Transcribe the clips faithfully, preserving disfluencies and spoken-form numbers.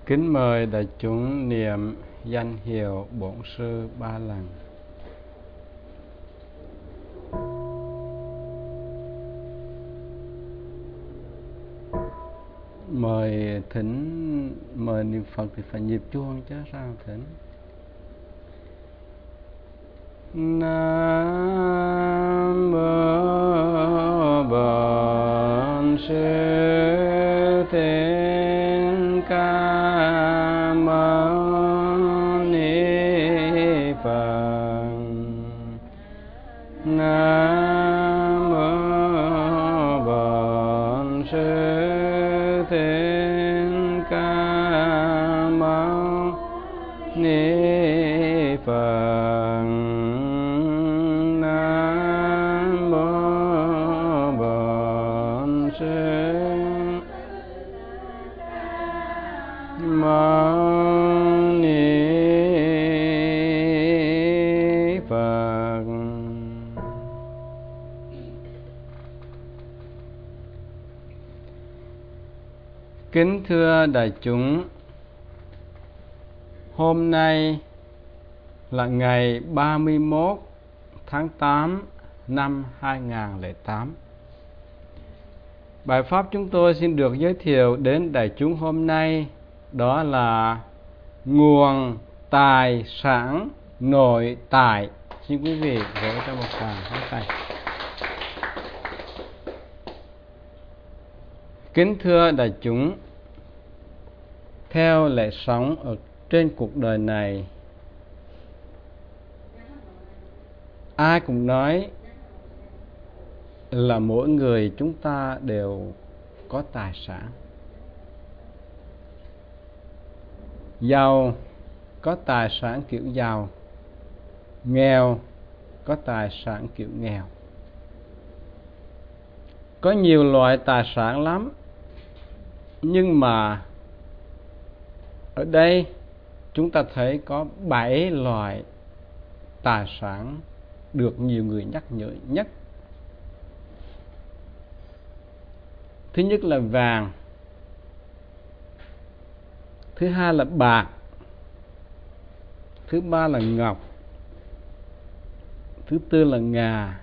Kính mời đại chúng niệm danh hiệu Bổn Sư ba lần. Mời thỉnh, mời niệm Phật thì phải nhịp chuông chứ sao thỉnh. Nam mô Bổn Sư Thích Ca Mâu Ni Phật. Nam mô Bổn Sư Thích Ca Mâu Ni Phật. Nam mô Bổn Sư Mâu Ni Phật. Kính thưa đại chúng, hôm nay là ngày ba mươi mốt tháng tám năm hai nghìn không trăm lẻ tám. Bài pháp chúng tôi xin được giới thiệu đến đại chúng hôm nay đó là nguồn tài sản nội tại. Xin quý vị vỗ cho một tràng pháo tay. Kính thưa đại chúng, theo lẽ sống ở trên cuộc đời này, ai cũng nói là mỗi người chúng ta đều có tài sản. Giàu có tài sản kiểu giàu, nghèo có tài sản kiểu nghèo. Có nhiều loại tài sản lắm, nhưng mà ở đây chúng ta thấy có bảy loại tài sản được nhiều người nhắc nhở nhất. Thứ nhất là vàng, thứ hai là bạc, thứ ba là ngọc, thứ tư là ngà,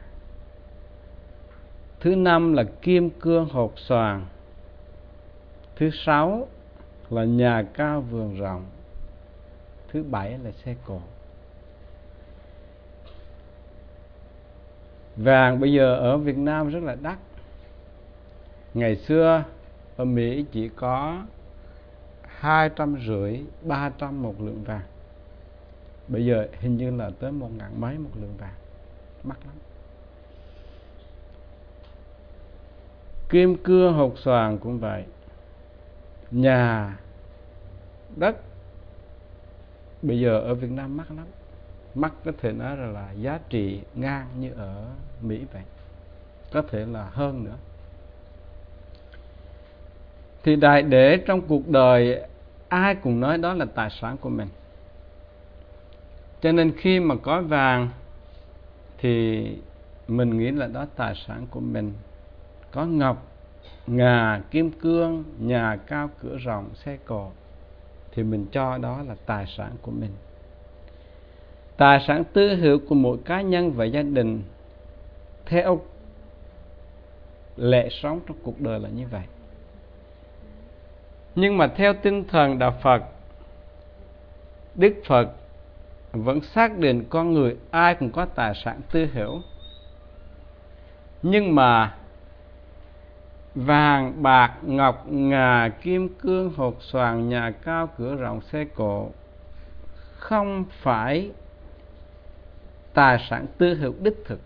thứ năm là kim cương hột xoàn, thứ sáu là nhà cao vườn rộng, thứ bảy là xe cộ. Vàng bây giờ ở Việt Nam rất là đắt. Ngày xưa ở Mỹ chỉ có hai trăm rưỡi, ba trăm một lượng vàng. Bây giờ hình như là tới một ngàn mấy một lượng vàng, mắc lắm. Kim cương hột xoàn cũng vậy. Nhà, đất bây giờ ở Việt Nam mắc lắm. Mắc có thể nói là, là giá trị ngang như ở Mỹ vậy, có thể là hơn nữa. Thì đại để trong cuộc đời ai cũng nói đó là tài sản của mình. Cho nên khi mà có vàng thì mình nghĩ là đó tài sản của mình. Có ngọc, ngà, kim cương, nhà cao cửa rộng, xe cộ thì mình cho đó là tài sản của mình. Tài sản tư hữu của mỗi cá nhân và gia đình theo lẽ sống trong cuộc đời là như vậy. Nhưng mà theo tinh thần đạo Phật, Đức Phật vẫn xác định con người ai cũng có tài sản tư hữu. Nhưng mà vàng, bạc, ngọc, ngà, kim cương, hột xoàn, nhà cao cửa rộng, xe cộ không phải tài sản tư hữu đích thực.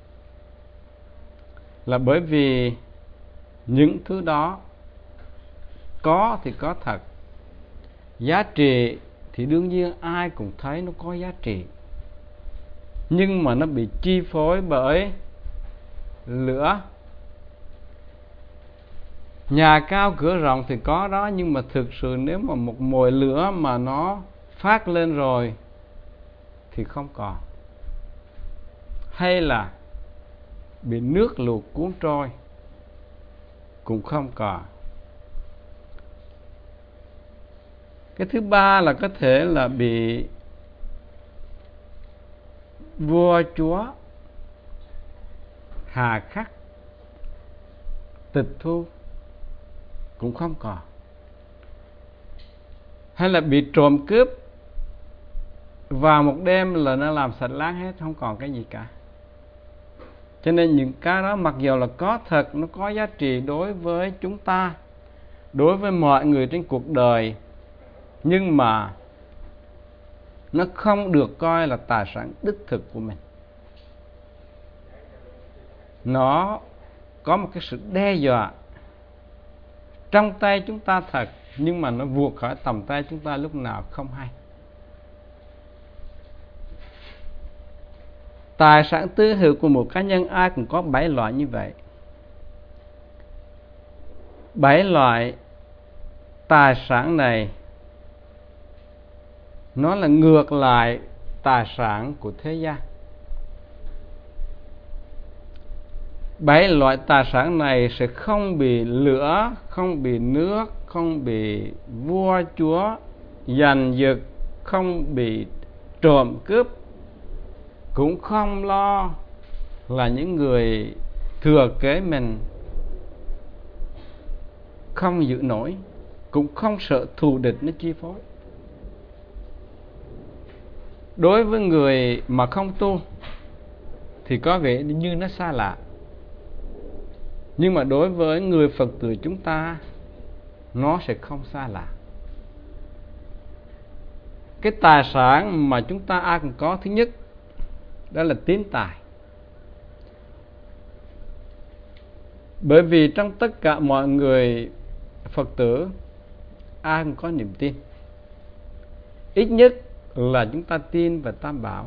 Là bởi vì những thứ đó có thì có thật, giá trị thì đương nhiên ai cũng thấy nó có giá trị, nhưng mà nó bị chi phối bởi lửa. Nhà cao cửa rộng thì có đó, nhưng mà thực sự nếu mà một mồi lửa mà nó phát lên rồi thì không còn. Hay là bị nước lụt cuốn trôi cũng không còn. Cái thứ ba là có thể là bị vua chúa hà khắc, tịch thu cũng không còn, hay là bị trộm cướp vào một đêm là nó làm sạch láng hết, không còn cái gì cả. Cho nên những cái đó mặc dù là có thật, nó có giá trị đối với chúng ta, đối với mọi người trên cuộc đời, nhưng mà nó không được coi là tài sản đích thực của mình. Nó có một cái sự đe dọa trong tay chúng ta thật, nhưng mà nó vụt khỏi tầm tay chúng ta lúc nào không hay. Tài sản tư hữu của một cá nhân ai cũng có bảy loại như vậy. Bảy loại tài sản này nó là ngược lại tài sản của thế gian. Bảy loại tài sản này sẽ không bị lửa, không bị nước, không bị vua chúa giành giật, không bị trộm cướp, cũng không lo là những người thừa kế mình không giữ nổi, cũng không sợ thù địch nó chi phối. Đối với người mà không tu thì có vẻ như nó xa lạ, nhưng mà đối với người Phật tử chúng ta nó sẽ không xa lạ. Cái tài sản mà chúng ta ai cũng có, thứ nhất đó là tín tài. Bởi vì trong tất cả mọi người Phật tử ai cũng có niềm tin. Ít nhất là chúng ta tin vào Tam Bảo.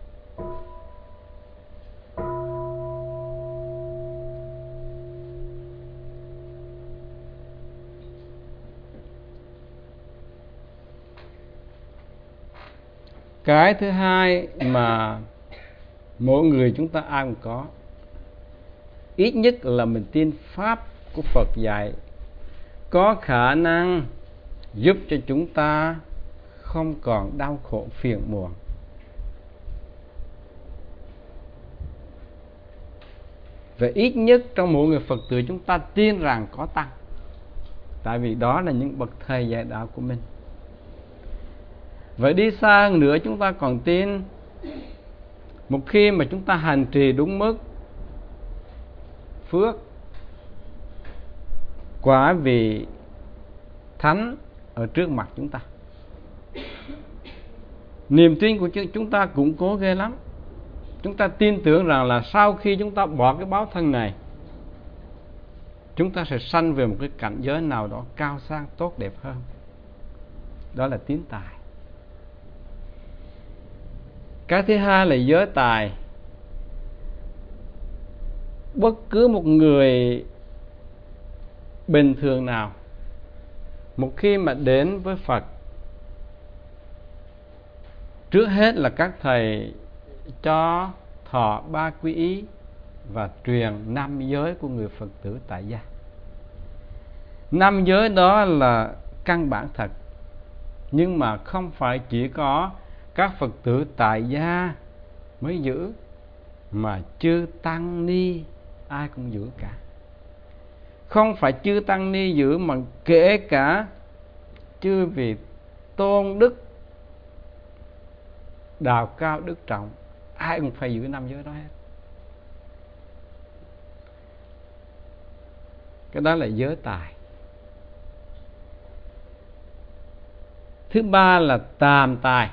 Cái thứ hai mà mỗi người chúng ta ai cũng có, ít nhất là mình tin Pháp của Phật dạy có khả năng giúp cho chúng ta không còn đau khổ phiền muộn. Và ít nhất trong mỗi người Phật tử chúng ta tin rằng có Tăng, tại vì đó là những bậc thầy dạy đạo của mình. Vậy đi xa hơn nữa, chúng ta còn tin một khi mà chúng ta hành trì đúng mức, phước, quả vị thánh ở trước mặt chúng ta. Niềm tin của chúng ta cũng cố ghê lắm. Chúng ta tin tưởng rằng là sau khi chúng ta bỏ cái báo thân này, chúng ta sẽ sanh về một cái cảnh giới nào đó cao sang tốt đẹp hơn. Đó là tín tài. Cái thứ hai là giới tài. Bất cứ một người bình thường nào, một khi mà đến với Phật, trước hết là các thầy cho thọ ba quy y và truyền năm giới của người Phật tử tại gia. Năm giới đó là căn bản thật, nhưng mà không phải chỉ có các Phật tử tại gia mới giữ, mà chư tăng ni ai cũng giữ cả. Không phải chư tăng ni giữ, mà kể cả chư vị tôn đức, đào cao đức trọng, ai cũng phải giữ năm giới đó hết. Cái đó là giới tài. Thứ ba là tàm tài.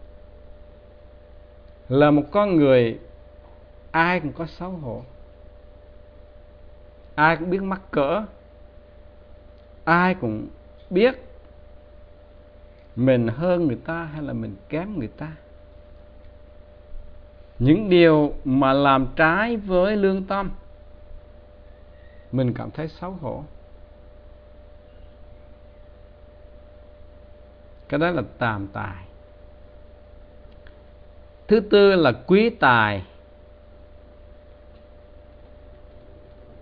Là một con người ai cũng có xấu hổ, ai cũng biết mắc cỡ, ai cũng biết mình hơn người ta hay là mình kém người ta. Những điều mà làm trái với lương tâm mình cảm thấy xấu hổ. Cái đó là tàm tài. Thứ tư là quý tài.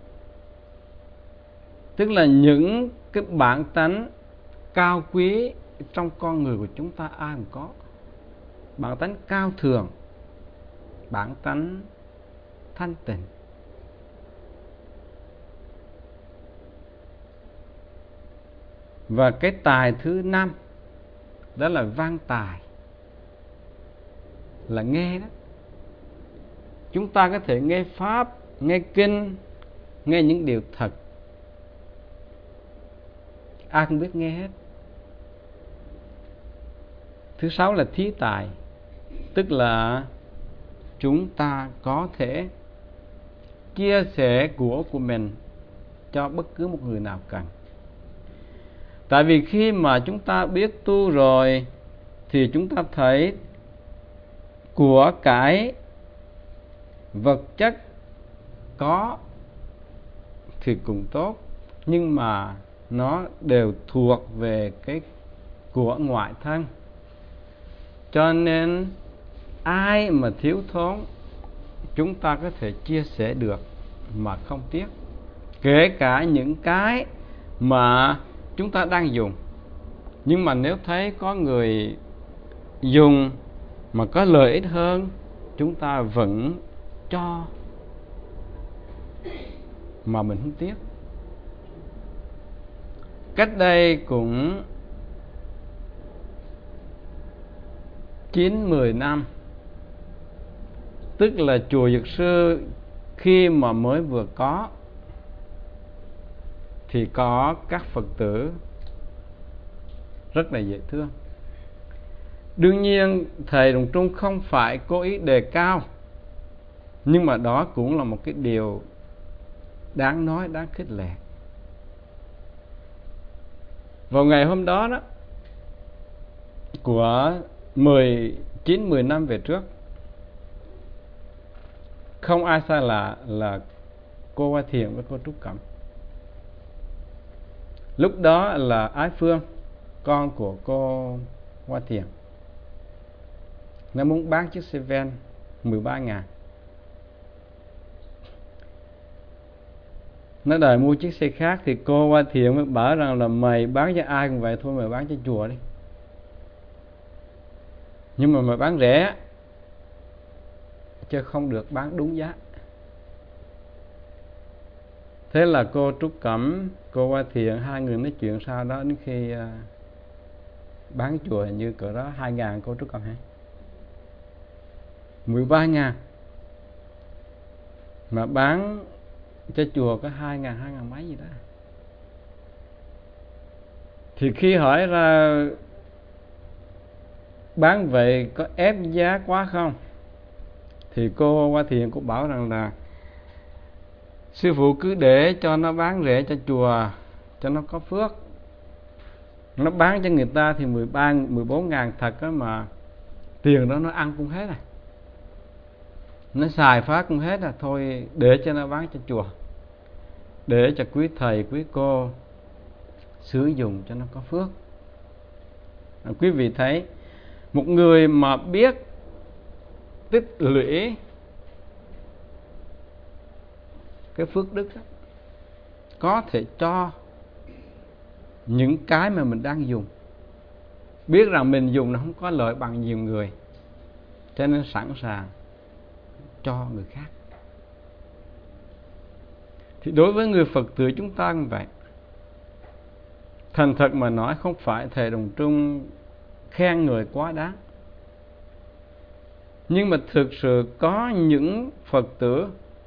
Tức là những cái bản tánh cao quý trong con người của chúng ta ai cũng có. Bản tánh cao thượng, bản tánh thanh tịnh. Và cái tài thứ năm đó là văn tài, là nghe đó. Chúng ta có thể nghe pháp, nghe kinh, nghe những điều thật. Ai cũng biết nghe hết. Thứ sáu là thí tài, tức là chúng ta có thể chia sẻ của của mình cho bất cứ một người nào cần. Tại vì khi mà chúng ta biết tu rồi thì chúng ta thấy của cái vật chất có thì cũng tốt, nhưng mà nó đều thuộc về cái của ngoại thân. Cho nên ai mà thiếu thốn chúng ta có thể chia sẻ được mà không tiếc. Kể cả những cái mà chúng ta đang dùng, nhưng mà nếu thấy có người dùng mà có lợi ích hơn, chúng ta vẫn cho mà mình không tiếc. Cách đây cũng chín mười năm, tức là chùa Dược Sư khi mà mới vừa có, thì có các Phật tử rất là dễ thương. Đương nhiên thầy Đồng Trung không phải cố ý đề cao, nhưng mà đó cũng là một cái điều đáng nói, đáng khích lệ. Vào ngày hôm đó đó, của mười chín mười năm về trước, không ai xa lạ là cô Hoa Thiện với cô Trúc Cẩm. Lúc đó là Ái Phương, con của cô Hoa Thiện, nó muốn bán chiếc xe van mười ba ngàn. Nó đòi mua chiếc xe khác thì cô Hoa Thiện mới bảo rằng là mày bán cho ai cũng vậy thôi, mày bán cho chùa đi. Nhưng mà mày bán rẻ, chứ không được bán đúng giá. Thế là cô Trúc Cẩm, cô Hoa Thiện, hai người nói chuyện sau đó đến khi uh, bán chùa hình như cỡ đó hai ngàn cô Trúc Cẩm hay mười ba ngàn, mà bán cho chùa có hai ngàn, hai ngàn mấy gì đó. Thì khi hỏi ra bán vậy có ép giá quá không, thì cô Hoa Thiện cũng bảo rằng là sư phụ cứ để cho nó bán rẻ cho chùa cho nó có phước. Nó bán cho người ta thì mười ba, mười bốn ngàn thật đó, mà tiền đó nó ăn cũng hết rồi, nó xài phát cũng hết rồi. Thôi để cho nó bán cho chùa, để cho quý thầy quý cô sử dụng cho nó có phước. À, quý vị thấy một người mà biết tích lũy cái phước đức đó, có thể cho những cái mà mình đang dùng, biết rằng mình dùng nó không có lợi bằng nhiều người, cho nên sẵn sàng cho người khác. Thì đối với người Phật tử chúng ta như vậy, thành thật mà nói, không phải thầy Đồng Trung khen người quá đáng, nhưng mà thực sự có những Phật tử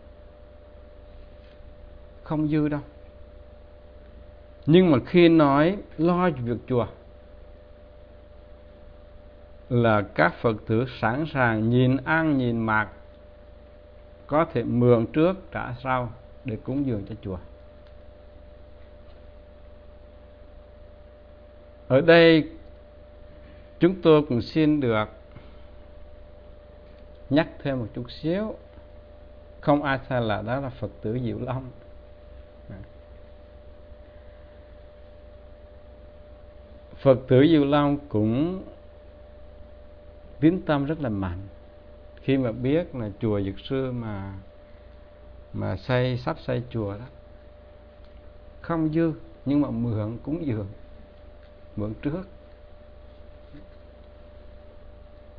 không dư đâu, nhưng mà khi nói lo việc chùa là các Phật tử sẵn sàng nhìn ăn nhìn mặc, có thể mượn trước trả sau để cúng dường cho chùa. Ở đây chúng tôi cũng xin được nhắc thêm một chút xíu, không ai xa lạ, đó là Phật tử Diệu Long. Phật tử Diệu Long cũng tín tâm rất là mạnh khi mà biết là chùa Dược Sư mà mà xây sắp xây chùa đó không dư, nhưng mà mượn cúng dường, mượn trước.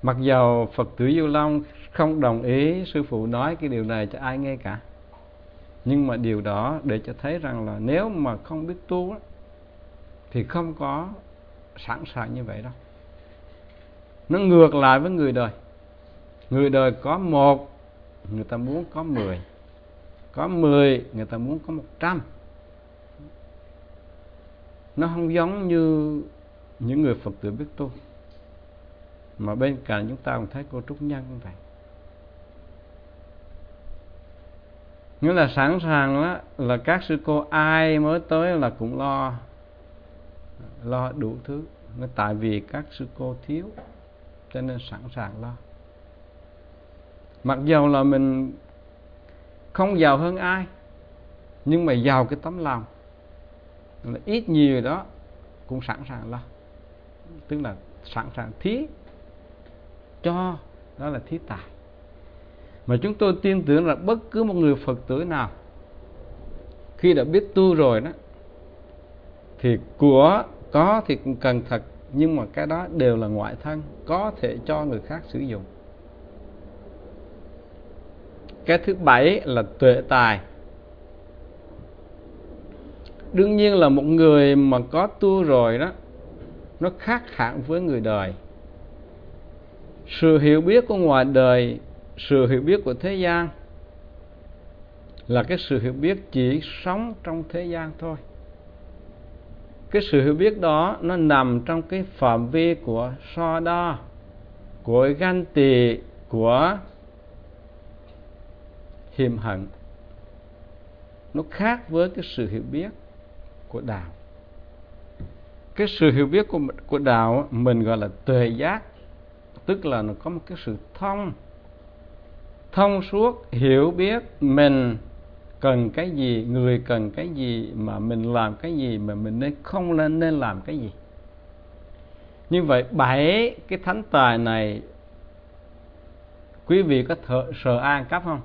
Mặc dầu Phật tử Du Long không đồng ý sư phụ nói cái điều này cho ai nghe cả, nhưng mà điều đó để cho thấy rằng là nếu mà không biết tu á, thì không có sẵn sàng như vậy đâu. Nó ngược lại với người đời. Người đời có một, người ta muốn có mười. Có mười, người ta muốn có một trăm. Nó không giống như những người Phật tử biết tu. Mà bên cạnh chúng ta cũng thấy cô Trúc Nhân cũng vậy. Nghĩa là sẵn sàng đó, là các sư cô ai mới tới là cũng lo lo đủ thứ. Nó tại vì các sư cô thiếu cho nên sẵn sàng lo. Mặc dầu là mình không giàu hơn ai, nhưng mà giàu cái tấm lòng, là ít nhiều đó cũng sẵn sàng lo. Tức là sẵn sàng thí cho, đó là thí tài. Mà chúng tôi tin tưởng là bất cứ một người Phật tử nào khi đã biết tu rồi đó, thì của có thì cũng cần thật, nhưng mà cái đó đều là ngoại thân, có thể cho người khác sử dụng. Cái thứ bảy là tuệ tài. Đương nhiên là một người mà có tu rồi đó, nó khác hẳn với người đời. Sự hiểu biết của ngoài đời, sự hiểu biết của thế gian là cái sự hiểu biết chỉ sống trong thế gian thôi. Cái sự hiểu biết đó nó nằm trong cái phạm vi của so đo, của ganh tị, của hiềm hận. Nó khác với cái sự hiểu biết của đạo. Cái sự hiểu biết của, của đạo mình gọi là tuệ giác, tức là nó có một cái sự thông thông suốt, hiểu biết mình cần cái gì, người cần cái gì, mà mình làm cái gì, mà mình nên không nên nên làm cái gì. Như vậy bảy cái thánh tài này quý vị có thợ, sợ ai ăn cắp không?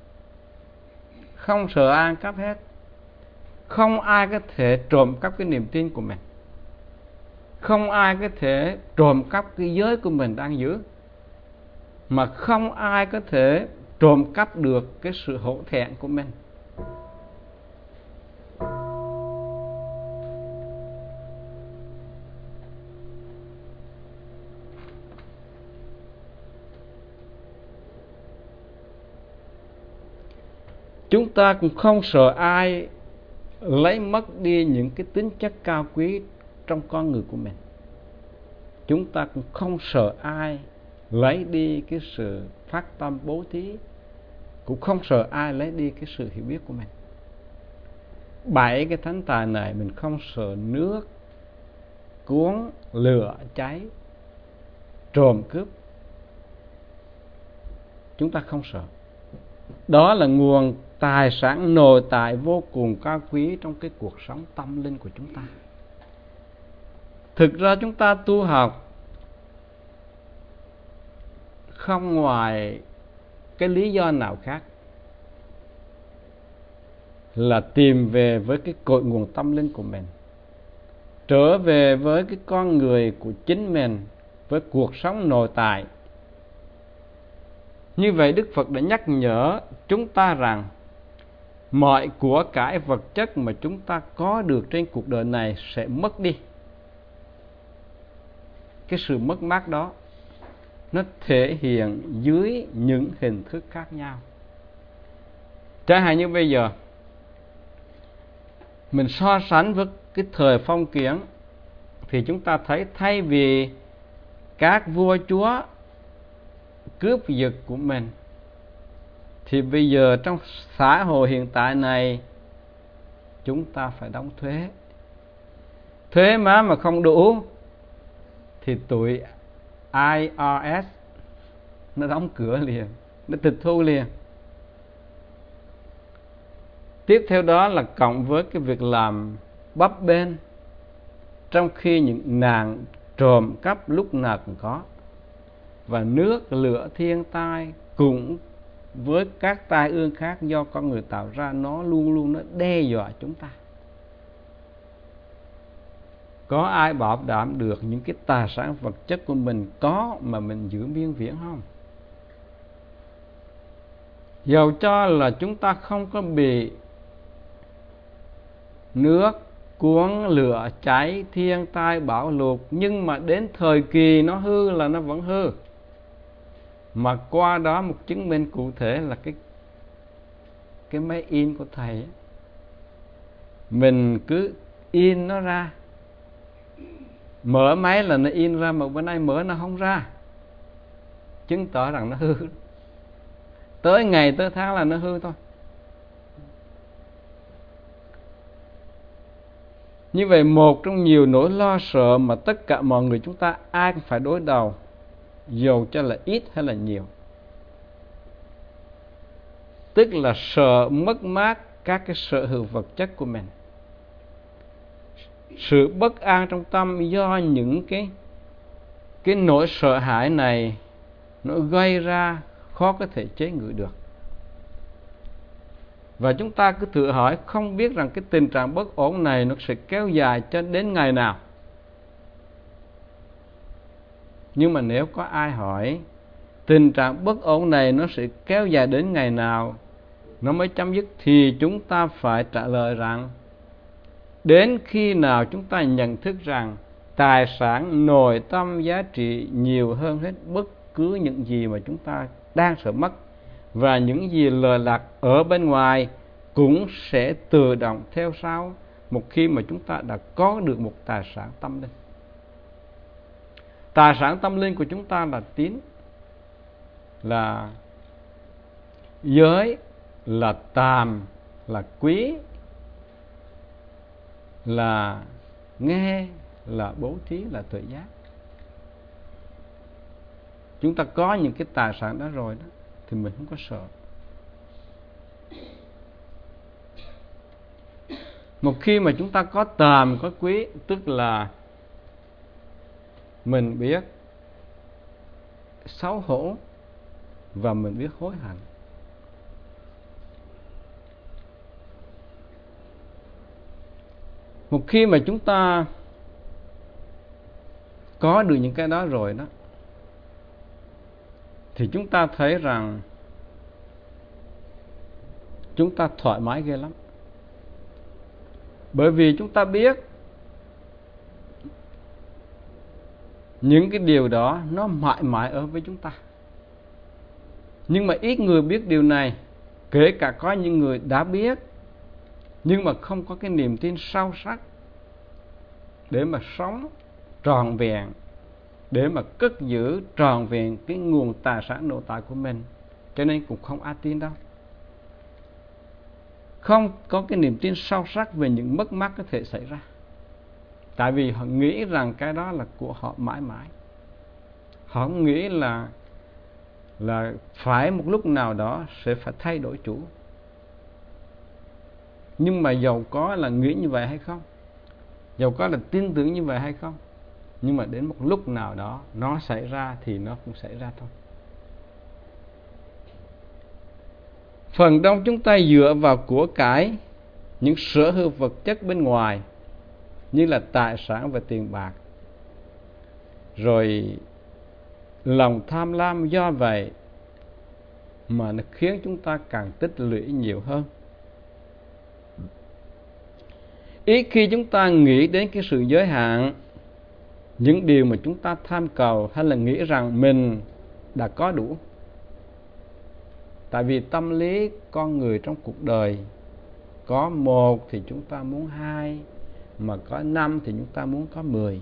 Không sợ ai ăn cắp hết. Không ai có thể trộm cắp cái niềm tin của mình. Không ai có thể trộm cắp cái giới của mình đang giữ. Mà không ai có thể trộm cắp được cái sự hổ thẹn của mình. Chúng ta cũng không sợ ai lấy mất đi những cái tính chất cao quý trong con người của mình. Chúng ta cũng không sợ ai lấy đi cái sự phát tâm bố thí, cũng không sợ ai lấy đi cái sự hiểu biết của mình. Bảy cái thánh tài này mình không sợ nước cuốn, lửa cháy, trộm cướp. Chúng ta không sợ. Đó là nguồn tài sản nội tại vô cùng cao quý trong cái cuộc sống tâm linh của chúng ta. Thực ra chúng ta tu học không ngoài cái lý do nào khác là tìm về với cái cội nguồn tâm linh của mình, trở về với cái con người của chính mình, với cuộc sống nội tại. Như vậy Đức Phật đã nhắc nhở chúng ta rằng mọi của cải vật chất mà chúng ta có được trên cuộc đời này sẽ mất đi. Cái sự mất mát đó nó thể hiện dưới những hình thức khác nhau. Chẳng hạn như bây giờ mình so sánh với cái thời phong kiến, thì chúng ta thấy thay vì các vua chúa cướp giật của mình, thì bây giờ trong xã hội hiện tại này chúng ta phải đóng thuế. Thuế má mà không đủ thì tụi I R S nó đóng cửa liền, nó tịch thu liền. Tiếp theo đó là cộng với cái việc làm bấp bênh, trong khi những nạn trộm cắp lúc nào cũng có, và nước lửa thiên tai cũng với các tai ương khác do con người tạo ra, nó luôn luôn nó đe dọa chúng ta. có ai bảo đảm được những cái tài sản vật chất của mình có mà mình giữ miên viễn không? Dầu cho là chúng ta không có bị nước cuốn, lửa cháy, thiên tai bão lụt, nhưng mà đến thời kỳ nó hư là nó vẫn hư. Mà qua đó một chứng minh cụ thể là cái cái máy in của thầy ấy. Mình cứ in nó ra, mở máy là nó in ra, mà bữa nay mở nó không ra, chứng tỏ rằng nó hư. Tới ngày tới tháng là nó hư thôi. Như vậy một trong nhiều nỗi lo sợ mà tất cả mọi người chúng ta ai cũng phải đối đầu, dầu cho là ít hay là nhiều. Tức là sợ mất mát các cái sở hữu vật chất của mình. Sự bất an trong tâm do những cái cái nỗi sợ hãi này nó gây ra khó có thể chế ngự được. Và chúng ta cứ tự hỏi, không biết rằng cái tình trạng bất ổn này nó sẽ kéo dài cho đến ngày nào. Nhưng mà nếu có ai hỏi tình trạng bất ổn này nó sẽ kéo dài đến ngày nào nó mới chấm dứt, thì chúng ta phải trả lời rằng đến khi nào chúng ta nhận thức rằng tài sản nội tâm giá trị nhiều hơn hết bất cứ những gì mà chúng ta đang sợ mất, và những gì lờ lạc ở bên ngoài cũng sẽ tự động theo sau một khi mà chúng ta đã có được một tài sản tâm linh. Tài sản tâm linh của chúng ta là tín, là giới, là tàm, là quý, là nghe, là bố thí, là tuệ giác. Chúng ta có những cái tài sản đó rồi đó thì mình không có sợ. Một khi mà chúng ta có tàm, có quý, tức là mình biết xấu hổ và mình biết hối hận. Một khi mà chúng ta có được những cái đó rồi đó, thì chúng ta thấy rằng chúng ta thoải mái ghê lắm. Bởi vì chúng ta biết những cái điều đó nó mãi mãi ở với chúng ta. Nhưng mà ít người biết điều này. Kể cả có những người đã biết nhưng mà không có cái niềm tin sâu sắc để mà sống trọn vẹn, để mà cất giữ trọn vẹn cái nguồn tài sản nội tại của mình, cho nên cũng không ai tin đâu. Không có cái niềm tin sâu sắc về những mất mát có thể xảy ra, tại vì họ nghĩ rằng cái đó là của họ mãi mãi. Họ không nghĩ là là phải một lúc nào đó sẽ phải thay đổi chủ. Nhưng mà dầu có là nghĩ như vậy hay không, dầu có là tin tưởng như vậy hay không, nhưng mà đến một lúc nào đó nó xảy ra thì nó cũng xảy ra thôi. Phần đông chúng ta dựa vào của cải, những sở hữu vật chất bên ngoài như là tài sản và tiền bạc. Rồi lòng tham lam do vậy mà nó khiến chúng ta càng tích lũy nhiều hơn. Ít khi chúng ta nghĩ đến cái sự giới hạn những điều mà chúng ta tham cầu, hay là nghĩ rằng mình đã có đủ. Tại vì tâm lý con người trong cuộc đời, có một thì chúng ta muốn hai, mà có năm thì chúng ta muốn có mười.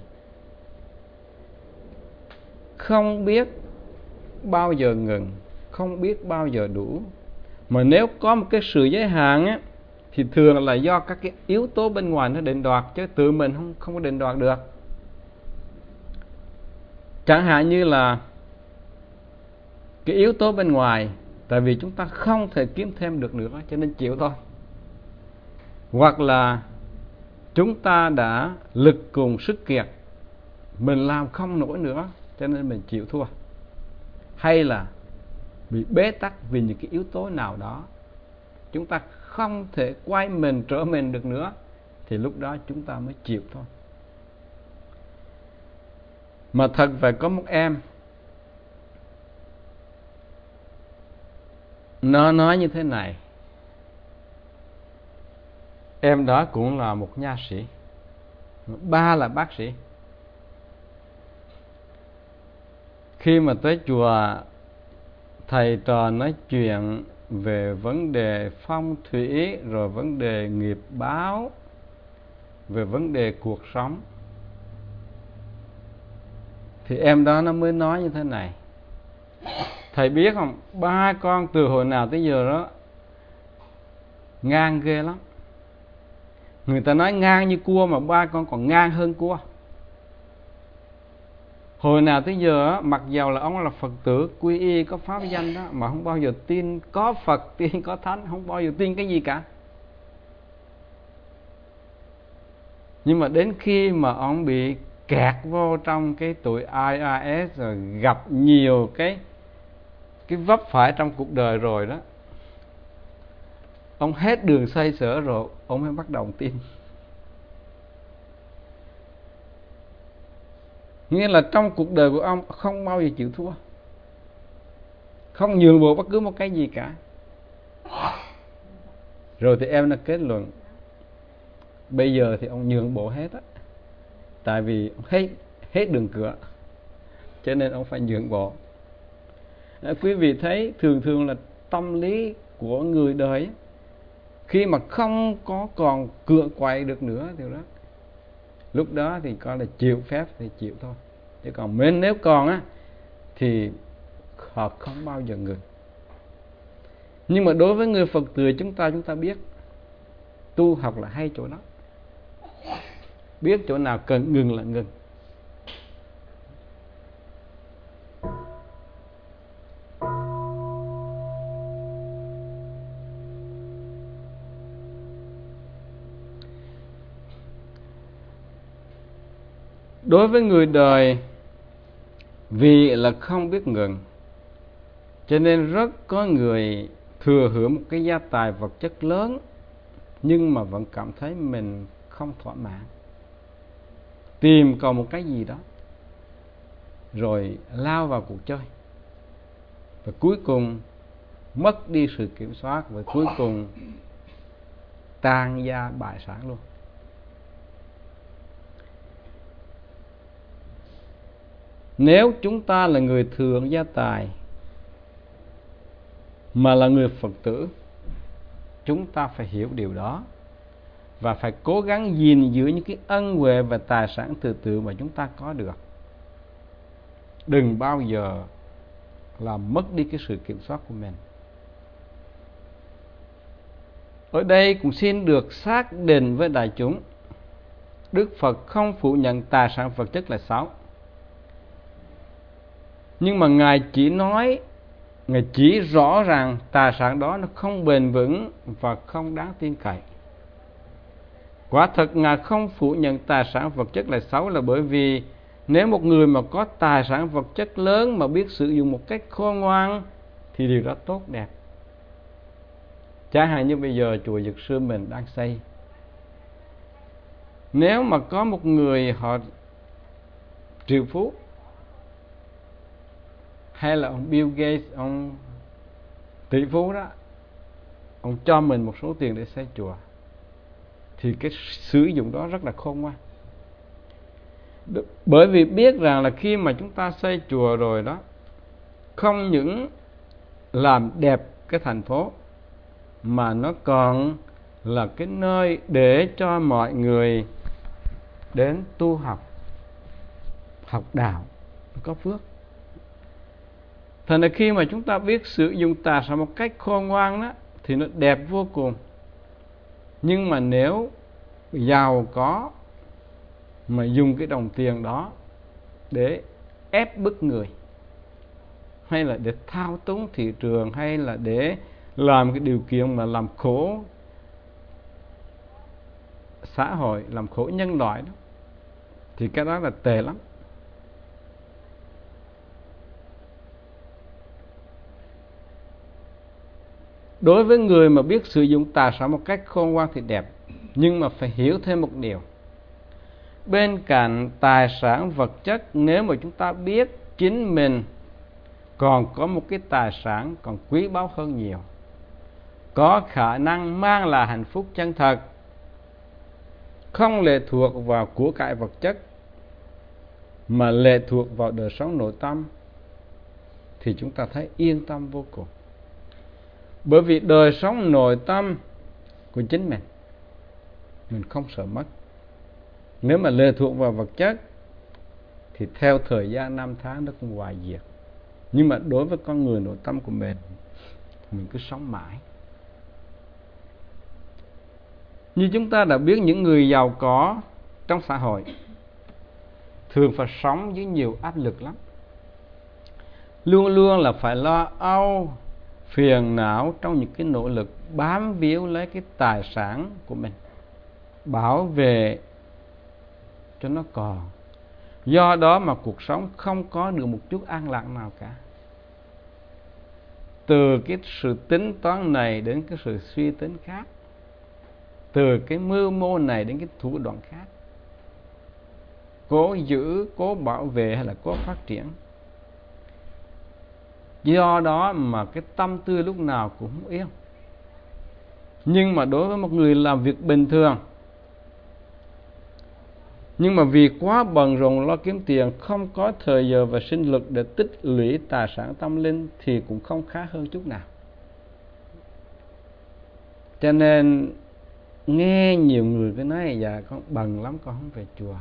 Không biết bao giờ ngừng, không biết bao giờ đủ. Mà nếu có một cái sự giới hạn á, thì thường là do các cái yếu tố bên ngoài nó định đoạt, chứ tự mình không, không có định đoạt được. Chẳng hạn như là cái yếu tố bên ngoài, tại vì chúng ta không thể kiếm thêm được nữa cho nên chịu thôi. Hoặc là chúng ta đã lực cùng sức kiệt, mình làm không nổi nữa cho nên mình chịu thua. Hay là bị bế tắc vì những cái yếu tố nào đó, chúng ta không thể quay mình trở mình được nữa, thì lúc đó chúng ta mới chịu thôi. Mà thật phải có một em, nó nói như thế này. Em đó cũng là một nha sĩ, ba là bác sĩ. Khi mà tới chùa, thầy trò nói chuyện về vấn đề phong thủy, rồi vấn đề nghiệp báo, về vấn đề cuộc sống, thì em đó nó mới nói như thế này. Thầy biết không, ba con từ hồi nào tới giờ đó ngang ghê lắm. Người ta nói ngang như cua, mà ba con còn ngang hơn cua. Hồi nào tới giờ, mặc dầu là ông là Phật tử, quy y có pháp danh đó, mà không bao giờ tin có Phật, tin có Thánh, không bao giờ tin cái gì cả. Nhưng mà đến khi mà ông bị kẹt vô trong cái tụi I R S, rồi gặp nhiều cái cái vấp phải trong cuộc đời rồi đó, ông hết đường xoay sở rồi, ông mới bắt đầu tin. Nghĩa là trong cuộc đời của ông không bao giờ chịu thua, không nhường bộ bất cứ một cái gì cả. Rồi thì em đã kết luận, bây giờ thì ông nhượng bộ hết á. Tại vì ông hết, hết đường cửa, cho nên ông phải nhượng bộ. À, quý vị thấy thường thường là tâm lý của người đời, khi mà không có còn cựa quậy được nữa thì đó, lúc đó thì coi là chịu phép thì chịu thôi. Chứ còn mình nếu còn á thì họ không bao giờ ngừng. Nhưng mà đối với người Phật tử chúng ta, chúng ta biết tu học là hay chỗ đó, biết chỗ nào cần ngừng là ngừng. Đối với người đời, vì là không biết ngừng, cho nên rất có người thừa hưởng một cái gia tài vật chất lớn, nhưng mà vẫn cảm thấy mình không thỏa mãn, tìm cầu một cái gì đó, rồi lao vào cuộc chơi, và cuối cùng mất đi sự kiểm soát, và cuối cùng tan gia bại sản luôn. Nếu chúng ta là người thừa hưởng gia tài, mà là người Phật tử, chúng ta phải hiểu điều đó, và phải cố gắng gìn giữ những cái ân huệ và tài sản từ từ mà chúng ta có được. Đừng bao giờ làm mất đi cái sự kiểm soát của mình. Ở đây cũng xin được xác định với đại chúng, Đức Phật không phủ nhận tài sản vật chất là xấu, nhưng mà Ngài chỉ nói, Ngài chỉ rõ ràng tài sản đó nó không bền vững và không đáng tin cậy. Quả thật Ngài không phủ nhận tài sản vật chất là xấu, là bởi vì nếu một người mà có tài sản vật chất lớn mà biết sử dụng một cách khôn ngoan thì điều đó tốt đẹp. Chẳng hạn như bây giờ chùa Dược Sư mình đang xây, nếu mà có một người họ triệu phú, hay là ông Bill Gates, ông tỷ phú đó, ông cho mình một số tiền để xây chùa, thì cái sử dụng đó rất là khôn ngoan. Bởi vì biết rằng là khi mà chúng ta xây chùa rồi đó, không những làm đẹp cái thành phố, mà nó còn là cái nơi để cho mọi người đến tu học, học đạo, có phước. Thành ra khi mà chúng ta biết sử dụng tài sản một cách khôn ngoan đó, thì nó đẹp vô cùng. Nhưng mà nếu giàu có mà dùng cái đồng tiền đó để ép bức người, hay là để thao túng thị trường, hay là để làm cái điều kiện mà làm khổ xã hội, làm khổ nhân loại đó, thì cái đó là tệ lắm. Đối với người mà biết sử dụng tài sản một cách khôn ngoan thì đẹp, nhưng mà phải hiểu thêm một điều, bên cạnh tài sản vật chất, nếu mà chúng ta biết chính mình còn có một cái tài sản còn quý báu hơn nhiều, có khả năng mang lại hạnh phúc chân thật, không lệ thuộc vào của cải vật chất mà lệ thuộc vào đời sống nội tâm, thì chúng ta thấy yên tâm vô cùng. Bởi vì đời sống nội tâm của chính mình, mình không sợ mất. Nếu mà lệ thuộc vào vật chất thì theo thời gian năm tháng nó cũng hoài diệt. Nhưng mà đối với con người nội tâm của mình, mình cứ sống mãi. Như chúng ta đã biết, những người giàu có trong xã hội thường phải sống dưới nhiều áp lực lắm. Luôn luôn là phải lo âu, phiền não trong những cái nỗ lực bám víu lấy cái tài sản của mình, bảo vệ cho nó còn. Do đó mà cuộc sống không có được một chút an lạc nào cả. Từ cái sự tính toán này đến cái sự suy tính khác, từ cái mưu mô này đến cái thủ đoạn khác, cố giữ, cố bảo vệ hay là cố phát triển. Do đó mà cái tâm tư lúc nào cũng không yên. Nhưng mà đối với một người làm việc bình thường, nhưng mà vì quá bận rộn lo kiếm tiền, không có thời giờ và sinh lực để tích lũy tài sản tâm linh, thì cũng không khá hơn chút nào. Cho nên nghe nhiều người cứ nói: dạ con bận lắm, con không về chùa.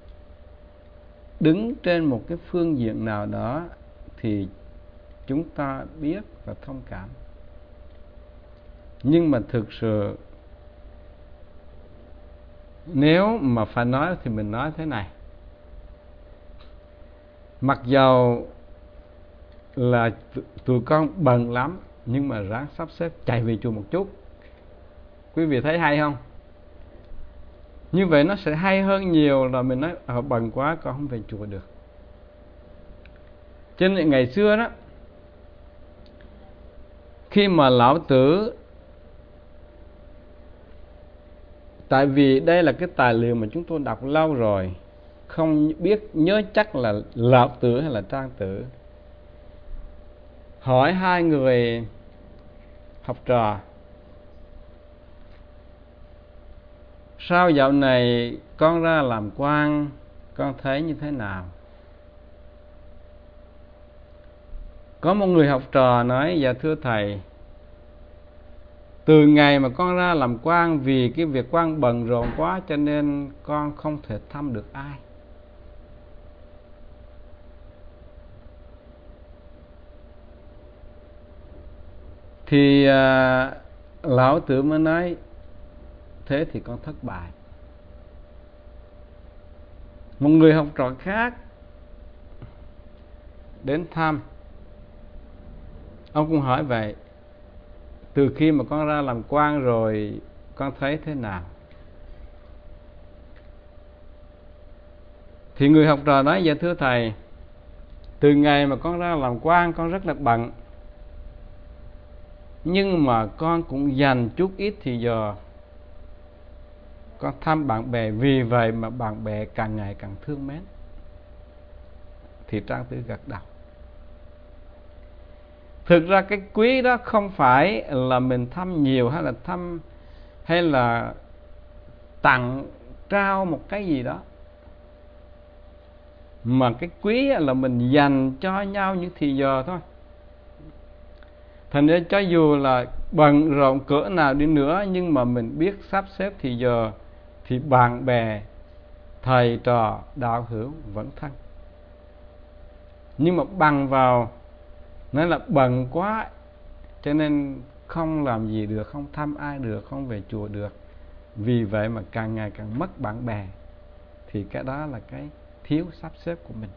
Đứng trên một cái phương diện nào đó thì chúng ta biết và thông cảm. Nhưng mà thực sự nếu mà phải nói thì mình nói thế này: mặc dầu là tụi con bận lắm, nhưng mà ráng sắp xếp chạy về chùa một chút. Quý vị thấy hay không? Như vậy nó sẽ hay hơn nhiều là mình nói ở bận quá con không về chùa được. Cho nên ngày xưa đó, khi mà Lão Tử, tại vì đây là cái tài liệu mà chúng tôi đọc lâu rồi, không biết nhớ chắc là Lão Tử hay là Trang Tử, hỏi hai người học trò: sao dạo này con ra làm quan, con thấy như thế nào? Có một người học trò nói: dạ thưa thầy, từ ngày mà con ra làm quan, vì cái việc quan bận rộn quá cho nên con không thể thăm được ai. Thì à, Lão Tử mới nói: thế thì con thất bại. Một người học trò khác đến thăm, ông cũng hỏi vậy: từ khi mà con ra làm quan rồi con thấy thế nào? Thì người học trò nói: dạ thưa thầy, từ ngày mà con ra làm quan con rất là bận, nhưng mà con cũng dành chút ít thì giờ con thăm bạn bè, vì vậy mà bạn bè càng ngày càng thương mến. Thì Trang Tử gật đầu. Thực ra cái quý đó không phải là mình thăm nhiều hay là thăm hay là tặng trao một cái gì đó, mà cái quý là mình dành cho nhau những thì giờ thôi. Thành ra cho dù là bận rộn cỡ nào đi nữa, nhưng mà mình biết sắp xếp thì giờ, thì bạn bè, thầy trò, đạo hữu vẫn thân. Nhưng mà bằng vào nói là bận quá cho nên không làm gì được, không thăm ai được, không về chùa được, vì vậy mà càng ngày càng mất bạn bè, thì cái đó là cái thiếu sắp xếp của mình.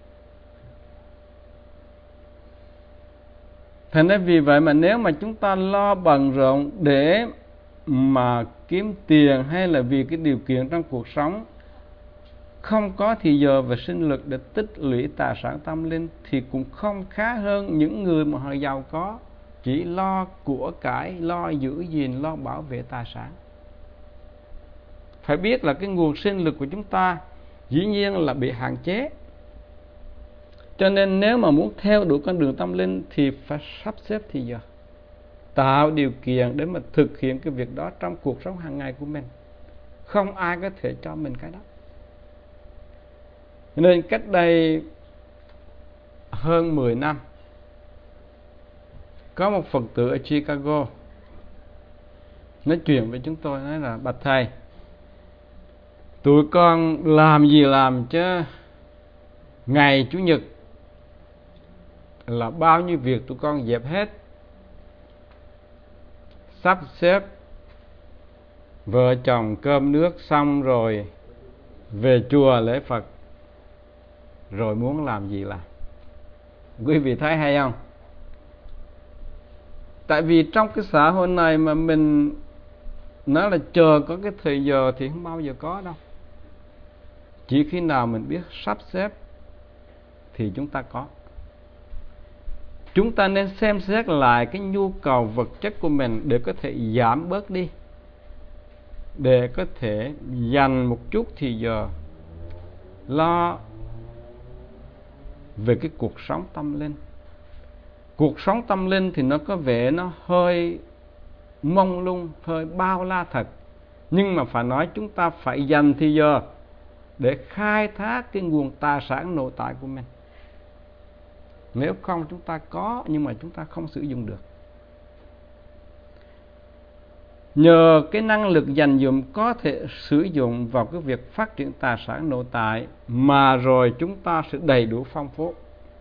Thành ra vì vậy mà nếu mà chúng ta lo bận rộn để mà kiếm tiền, hay là vì cái điều kiện trong cuộc sống không có thì giờ và sinh lực để tích lũy tài sản tâm linh, thì cũng không khá hơn những người mà họ giàu có, chỉ lo của cải, lo giữ gìn, lo bảo vệ tài sản. Phải biết là cái nguồn sinh lực của chúng ta dĩ nhiên là bị hạn chế. Cho nên nếu mà muốn theo đuổi con đường tâm linh thì phải sắp xếp thì giờ, tạo điều kiện để mà thực hiện cái việc đó trong cuộc sống hàng ngày của mình. Không ai có thể cho mình cái đó. Nên cách đây hơn mười năm, có một Phật tử ở Chicago nói chuyện với chúng tôi, nói là: bạch thầy, tụi con làm gì làm chứ ngày Chủ nhật là bao nhiêu việc tụi con dẹp hết, sắp xếp vợ chồng cơm nước xong rồi về chùa lễ Phật, rồi muốn làm gì làm. Quý vị thấy hay không? Tại vì trong cái xã hội này mà mình nói là chờ có cái thời giờ thì không bao giờ có đâu. Chỉ khi nào mình biết sắp xếp thì chúng ta có. Chúng ta nên xem xét lại cái nhu cầu vật chất của mình để có thể giảm bớt đi, để có thể dành một chút thì giờ lo về cái cuộc sống tâm linh. Cuộc sống tâm linh thì nó có vẻ nó hơi mông lung, hơi bao la thật. Nhưng mà phải nói chúng ta phải dành thì giờ để khai thác cái nguồn tài sản nội tại của mình. Nếu không chúng ta có nhưng mà chúng ta không sử dụng được. Nhờ cái năng lực dành dụm có thể sử dụng vào cái việc phát triển tài sản nội tại mà rồi chúng ta sẽ đầy đủ phong phú.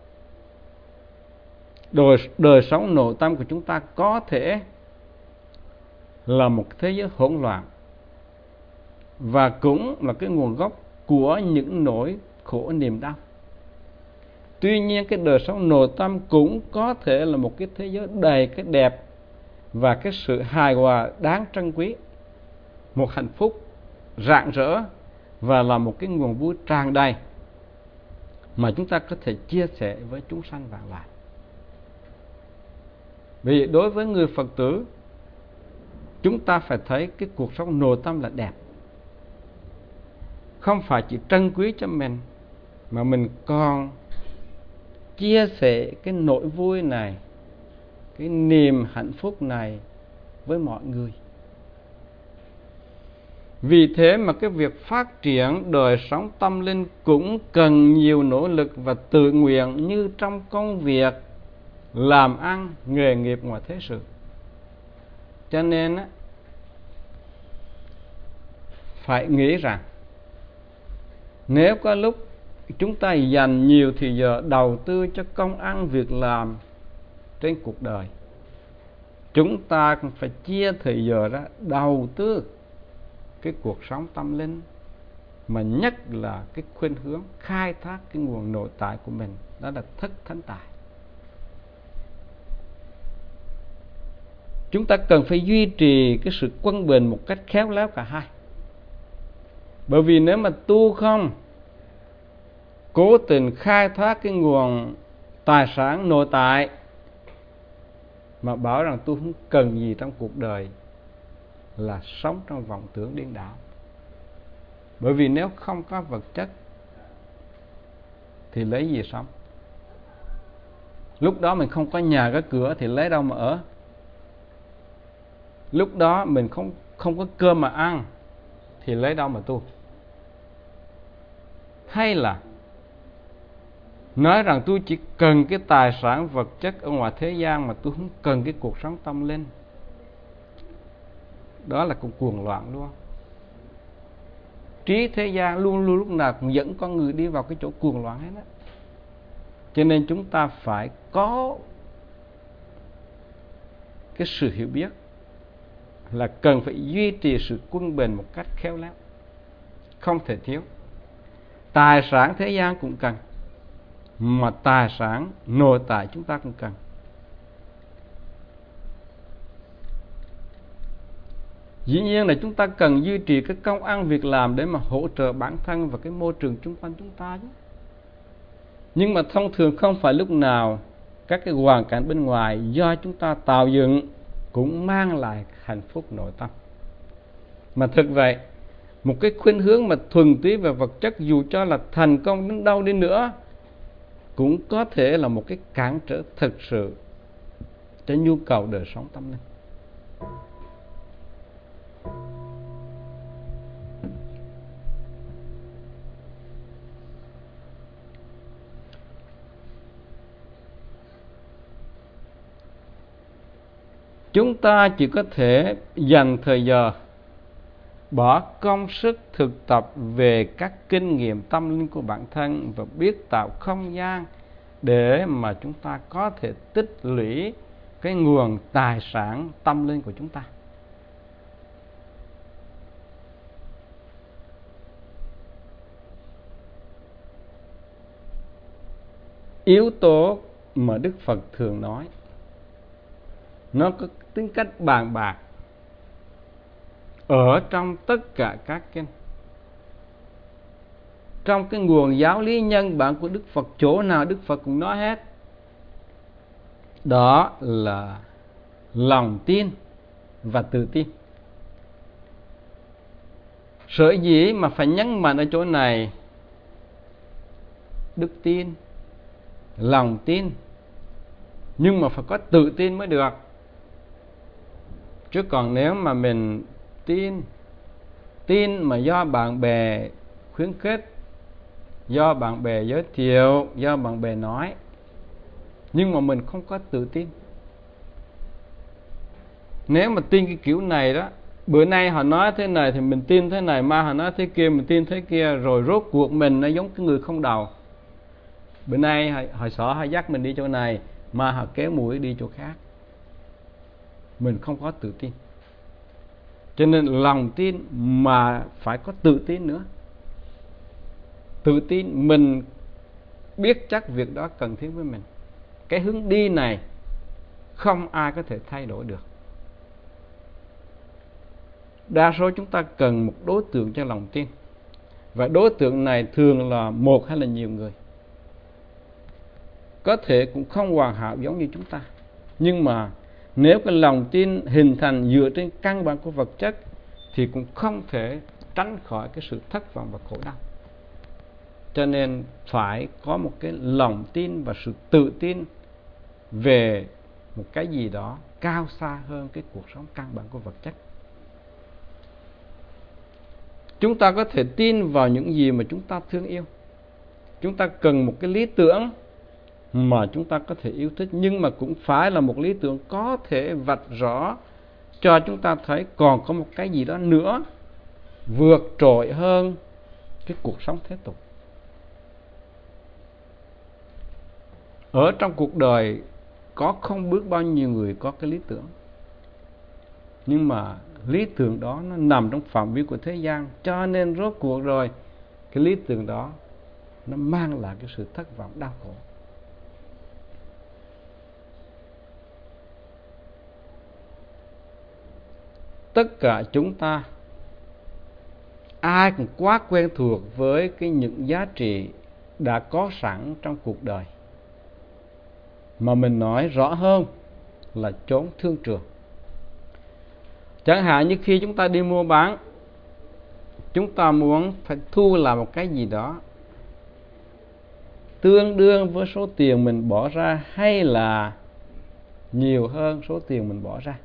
Đời, đời sống nội tâm của chúng ta có thể là một thế giới hỗn loạn và cũng là cái nguồn gốc của những nỗi khổ niềm đau. Tuy nhiên cái đời sống nội tâm cũng có thể là một cái thế giới đầy cái đẹp và cái sự hài hòa đáng trân quý, một hạnh phúc rạng rỡ và là một cái nguồn vui tràn đầy mà chúng ta có thể chia sẻ với chúng sanh vạn loại. Vì đối với người Phật tử, chúng ta phải thấy cái cuộc sống nội tâm là đẹp, không phải chỉ trân quý cho mình mà mình còn chia sẻ cái nỗi vui này, cái niềm hạnh phúc này với mọi người. Vì thế mà cái việc phát triển đời sống tâm linh cũng cần nhiều nỗ lực và tự nguyện như trong công việc làm ăn, nghề nghiệp ngoài thế sự. Cho nên á, phải nghĩ rằng nếu có lúc chúng ta dành nhiều thì giờ đầu tư cho công ăn việc làm trên cuộc đời, chúng ta cũng phải chia thời giờ ra đầu tư cái cuộc sống tâm linh, mà nhất là cái khuynh hướng khai thác cái nguồn nội tại của mình, đó là thức thánh tài. Chúng ta cần phải duy trì cái sự quân bình một cách khéo léo cả hai. Bởi vì nếu mà tu không cố tình khai thác cái nguồn tài sản nội tại mà bảo rằng tôi không cần gì trong cuộc đời, là sống trong vọng tưởng điên đảo. Bởi vì nếu không có vật chất thì lấy gì sống? Lúc đó mình không có nhà có cửa thì lấy đâu mà ở? Lúc đó mình không không có cơm mà ăn thì lấy đâu mà tu? Hay là nói rằng tôi chỉ cần cái tài sản vật chất ở ngoài thế gian mà tôi không cần cái cuộc sống tâm linh? Đó là cuộc cuồng loạn luôn. Trí thế gian luôn luôn lúc nào cũng dẫn con người đi vào cái chỗ cuồng loạn hết á. Cho nên chúng ta phải có cái sự hiểu biết là cần phải duy trì sự quân bình một cách khéo léo, không thể thiếu. Tài sản thế gian cũng cần, mà tài sản nội tại chúng ta cũng cần. Dĩ nhiên là chúng ta cần duy trì cái công ăn việc làm để mà hỗ trợ bản thân và cái môi trường xung quanh chúng ta chứ. Nhưng mà thông thường không phải lúc nào các cái hoàn cảnh bên ngoài do chúng ta tạo dựng cũng mang lại hạnh phúc nội tâm. Mà thực vậy, một cái khuynh hướng mà thuần túy về vật chất, dù cho là thành công đến đâu đi nữa, cũng có thể là một cái cản trở thực sự cho nhu cầu đời sống tâm linh. Chúng ta chỉ có thể dành thời giờ, bỏ công sức thực tập về các kinh nghiệm tâm linh của bản thân và biết tạo không gian để mà chúng ta có thể tích lũy cái nguồn tài sản tâm linh của chúng ta. Yếu tố mà Đức Phật thường nói, nó có tính cách bàn bạc ở trong tất cả các kinh. Trong cái nguồn giáo lý nhân bản của Đức Phật, chỗ nào Đức Phật cũng nói hết. Đó là lòng tin và tự tin. Sở dĩ mà phải nhấn mạnh ở chỗ này đức tin, lòng tin, nhưng mà phải có tự tin mới được. Chứ còn nếu mà mình tin tin mà do bạn bè khuyến khích, do bạn bè giới thiệu, do bạn bè nói, nhưng mà mình không có tự tin. Nếu mà tin cái kiểu này đó, bữa nay họ nói thế này thì mình tin thế này, mai họ nói thế kia mình tin thế kia, rồi rốt cuộc mình nó giống cái người không đầu. Bữa nay họ, họ sợ họ dắt mình đi chỗ này, mà họ kéo mũi đi chỗ khác. Mình không có tự tin. Cho nên lòng tin mà phải có tự tin nữa. Tự tin mình biết chắc việc đó cần thiết với mình. Cái hướng đi này không ai có thể thay đổi được. Đa số chúng ta cần một đối tượng cho lòng tin. Và đối tượng này thường là một hay là nhiều người. Có thể cũng không hoàn hảo giống như chúng ta. Nhưng mà nếu cái lòng tin hình thành dựa trên căn bản của vật chất thì cũng không thể tránh khỏi cái sự thất vọng và khổ đau. Cho nên phải có một cái lòng tin và sự tự tin về một cái gì đó cao xa hơn cái cuộc sống căn bản của vật chất. Chúng ta có thể tin vào những gì mà chúng ta thương yêu. Chúng ta cần một cái lý tưởng mà chúng ta có thể yêu thích, nhưng mà cũng phải là một lý tưởng có thể vạch rõ cho chúng ta thấy còn có một cái gì đó nữa vượt trội hơn cái cuộc sống thế tục. Ở trong cuộc đời có không biết bao nhiêu người có cái lý tưởng, nhưng mà lý tưởng đó nó nằm trong phạm vi của thế gian, cho nên rốt cuộc rồi cái lý tưởng đó nó mang lại cái sự thất vọng đau khổ. Tất cả chúng ta ai cũng quá quen thuộc với cái những giá trị đã có sẵn trong cuộc đời, mà mình nói rõ hơn là chốn thương trường. Chẳng hạn như khi chúng ta đi mua bán, chúng ta muốn phải thu lại một cái gì đó tương đương với số tiền mình bỏ ra hay là nhiều hơn số tiền mình bỏ ra.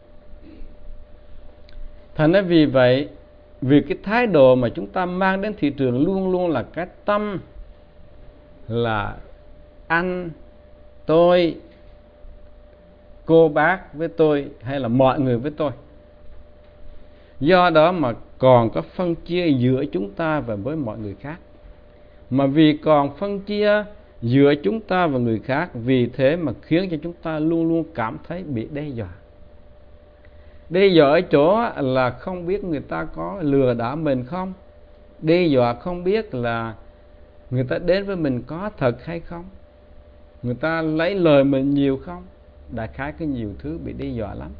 Thành ra vì vậy, vì cái thái độ mà chúng ta mang đến thị trường luôn luôn là cái tâm là anh, tôi, cô bác với tôi, hay là mọi người với tôi. Do đó mà còn có phân chia giữa chúng ta và với mọi người khác. Mà vì còn phân chia giữa chúng ta và người khác, vì thế mà khiến cho chúng ta luôn luôn cảm thấy bị đe dọa. Đe dọa ở chỗ là không biết người ta có lừa đảo mình không, đe dọa không biết là người ta đến với mình có thật hay không, người ta lấy lời mình nhiều không. Đại khái cái nhiều thứ bị đe dọa lắm.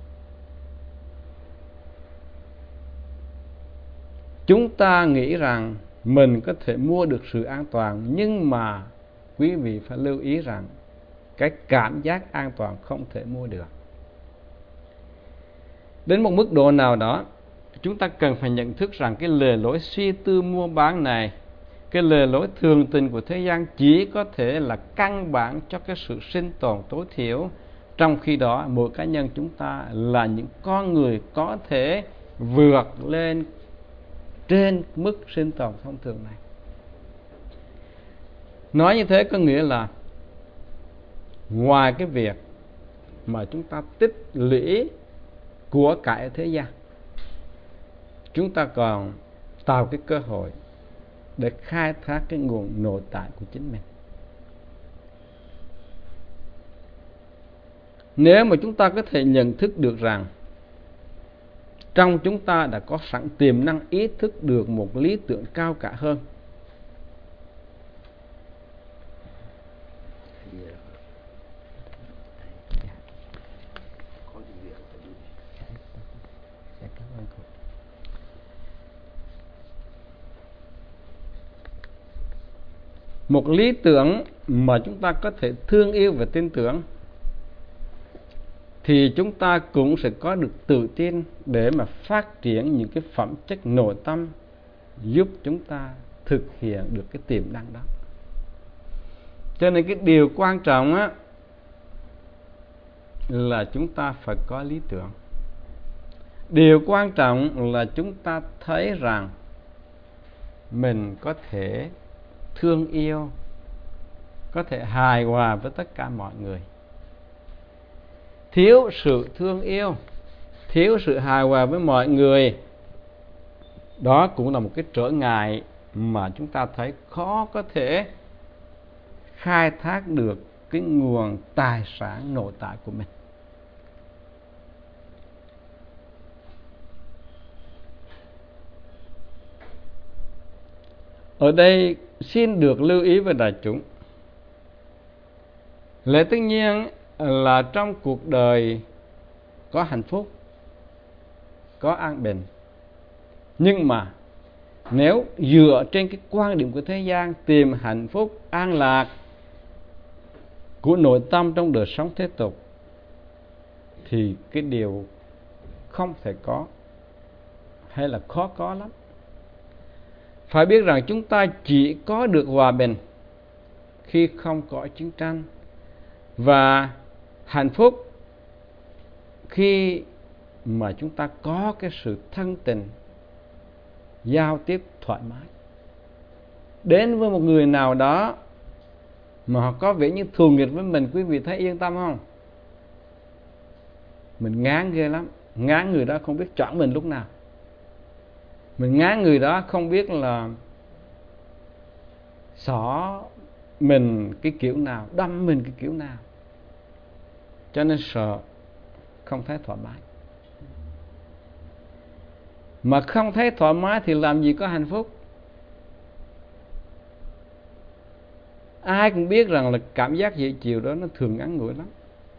Chúng ta nghĩ rằng mình có thể mua được sự an toàn, nhưng mà quý vị phải lưu ý rằng cái cảm giác an toàn không thể mua được. Đến một mức độ nào đó, chúng ta cần phải nhận thức rằng cái lề lối suy tư mua bán này, cái lề lối thường tình của thế gian chỉ có thể là căn bản cho cái sự sinh tồn tối thiểu. Trong khi đó, mỗi cá nhân chúng ta là những con người có thể vượt lên trên mức sinh tồn thông thường này. Nói như thế có nghĩa là ngoài cái việc mà chúng ta tích lũy của cải ở thế gian, chúng ta còn tạo cái cơ hội để khai thác cái nguồn nội tại của chính mình. Nếu mà chúng ta có thể nhận thức được rằng trong chúng ta đã có sẵn tiềm năng ý thức được một lý tưởng cao cả hơn, một lý tưởng mà chúng ta có thể thương yêu và tin tưởng, thì chúng ta cũng sẽ có được tự tin để mà phát triển những cái phẩm chất nội tâm giúp chúng ta thực hiện được cái tiềm năng đó. Cho nên cái điều quan trọng á là chúng ta phải có lý tưởng. Điều quan trọng là chúng ta thấy rằng mình có thể thương yêu, có thể hài hòa với tất cả mọi người. Thiếu sự thương yêu, thiếu sự hài hòa với mọi người, đó cũng là một cái trở ngại mà chúng ta thấy khó có thể khai thác được cái nguồn tài sản nội tại của mình. Ở đây xin được lưu ý với đại chúng, lẽ tất nhiên là trong cuộc đời có hạnh phúc, có an bình. Nhưng mà nếu dựa trên cái quan điểm của thế gian tìm hạnh phúc, an lạc của nội tâm trong đời sống thế tục, thì cái điều không thể có, hay là khó có lắm. Phải biết rằng chúng ta chỉ có được hòa bình khi không có chiến tranh, và hạnh phúc khi mà chúng ta có cái sự thân tình, giao tiếp thoải mái. Đến với một người nào đó mà họ có vẻ như thù nghịch với mình, quý vị thấy yên tâm không? Mình ngán ghê lắm. Ngán người đó không biết chọn mình lúc nào. Mình ngán người đó không biết là xỏ mình cái kiểu nào, đâm mình cái kiểu nào. Cho nên sợ, không thấy thoải mái. Mà không thấy thoải mái thì làm gì có hạnh phúc. Ai cũng biết rằng là cảm giác dễ chịu đó nó thường ngắn ngủi lắm.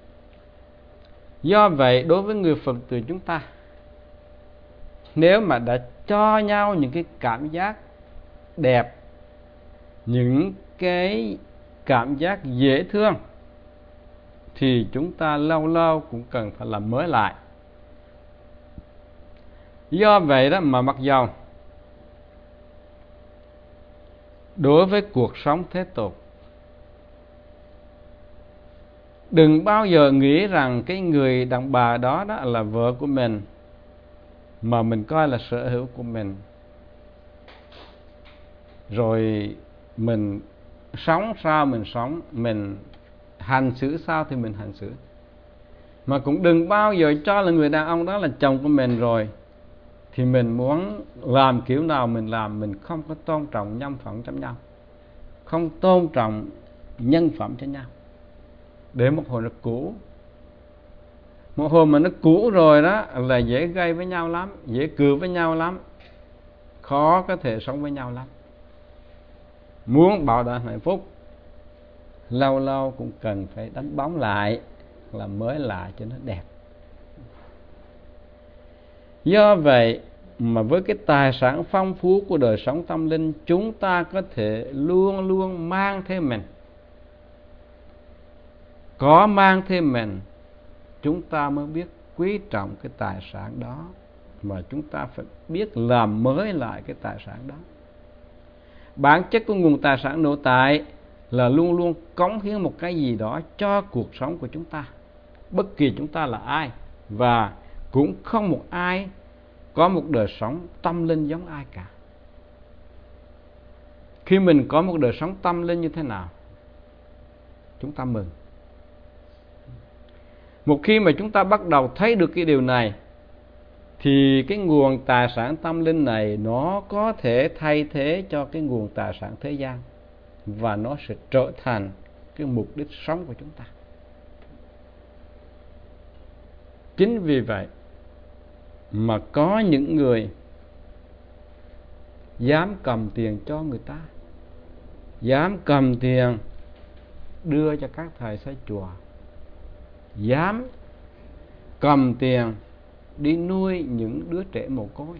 Do vậy đối với người Phật tử chúng ta, nếu mà đã cho nhau những cái cảm giác đẹp, những cái cảm giác dễ thương, thì chúng ta lâu lâu cũng cần phải làm mới lại. Do vậy đó mà mặc dầu đối với cuộc sống thế tục, đừng bao giờ nghĩ rằng cái người đàn bà đó, đó là vợ của mình, mà mình coi là sở hữu của mình, rồi mình sống sao mình sống, mình hành xử sao thì mình hành xử. Mà cũng đừng bao giờ cho là người đàn ông đó là chồng của mình rồi thì mình muốn làm kiểu nào mình làm. Mình không có tôn trọng nhân phẩm cho nhau, không tôn trọng nhân phẩm cho nhau. Để một hồi nó cũ, một hồi mà nó cũ rồi đó là dễ gây với nhau lắm, dễ cự với nhau lắm, khó có thể sống với nhau lắm. Muốn bảo đảm hạnh phúc, lâu lâu cũng cần phải đánh bóng lại, làm mới lại cho nó đẹp. Do vậy mà với cái tài sản phong phú của đời sống tâm linh, chúng ta có thể luôn luôn mang theo mình. Có mang thêm mình, chúng ta mới biết quý trọng cái tài sản đó mà chúng ta phải biết làm mới lại cái tài sản đó. Bản chất của nguồn tài sản nội tại là luôn luôn cống hiến một cái gì đó cho cuộc sống của chúng ta, bất kỳ chúng ta là ai, và cũng không một ai có một đời sống tâm linh giống ai cả. Khi mình có một đời sống tâm linh như thế nào, chúng ta mừng. Một khi mà chúng ta bắt đầu thấy được cái điều này, thì cái nguồn tài sản tâm linh này nó có thể thay thế cho cái nguồn tài sản thế gian, và nó sẽ trở thành cái mục đích sống của chúng ta. Chính vì vậy mà có những người dám cầm tiền cho người ta, dám cầm tiền đưa cho các thầy xây chùa, dám cầm tiền đi nuôi những đứa trẻ mồ côi.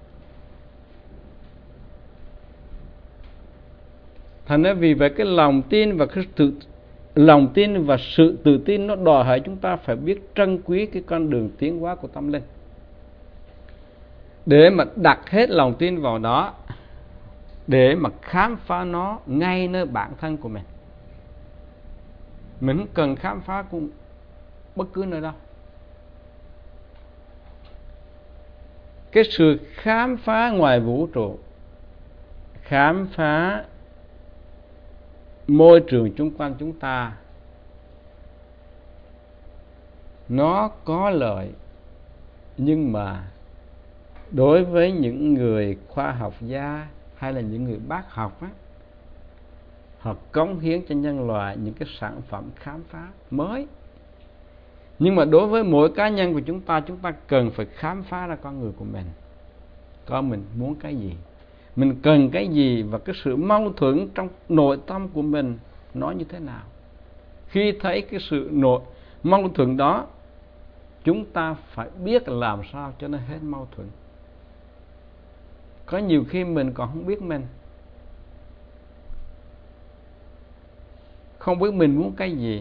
Thành ra vì vậy cái lòng tin và cái tự lòng tin và sự tự tin nó đòi hỏi chúng ta phải biết trân quý cái con đường tiến hóa của tâm linh, để mà đặt hết lòng tin vào đó, để mà khám phá nó ngay nơi bản thân của mình. Mình không cần khám phá cũng bất cứ nơi đâu. Cái sự khám phá ngoài vũ trụ, khám phá môi trường chung quanh chúng ta, nó có lợi, nhưng mà đối với những người khoa học gia hay là những người bác học á, họ cống hiến cho nhân loại những cái sản phẩm khám phá mới. Nhưng mà đối với mỗi cá nhân của chúng ta, chúng ta cần phải khám phá ra con người của mình. Có mình muốn cái gì, mình cần cái gì, và cái sự mâu thuẫn trong nội tâm của mình nó như thế nào. Khi thấy cái sự nội mâu thuẫn đó, chúng ta phải biết làm sao cho nó hết mâu thuẫn. Có nhiều khi mình còn không biết mình, không biết mình muốn cái gì.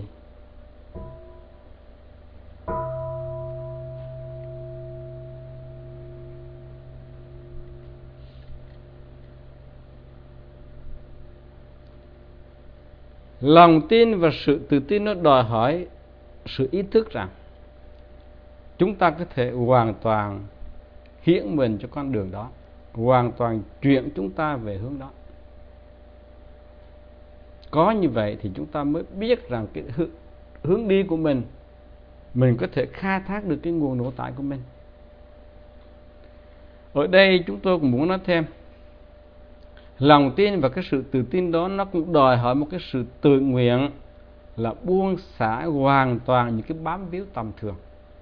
Lòng tin và sự tự tin nó đòi hỏi sự ý thức rằng chúng ta có thể hoàn toàn hiến mình cho con đường đó, hoàn toàn chuyển chúng ta về hướng đó. Có như vậy thì chúng ta mới biết rằng cái hướng đi của mình, mình có thể khai thác được cái nguồn nội tại của mình. Ở đây chúng tôi cũng muốn nói thêm, lòng tin và cái sự tự tin đó nó cũng đòi hỏi một cái sự tự nguyện, là buông xả hoàn toàn những cái bám víu tầm thường.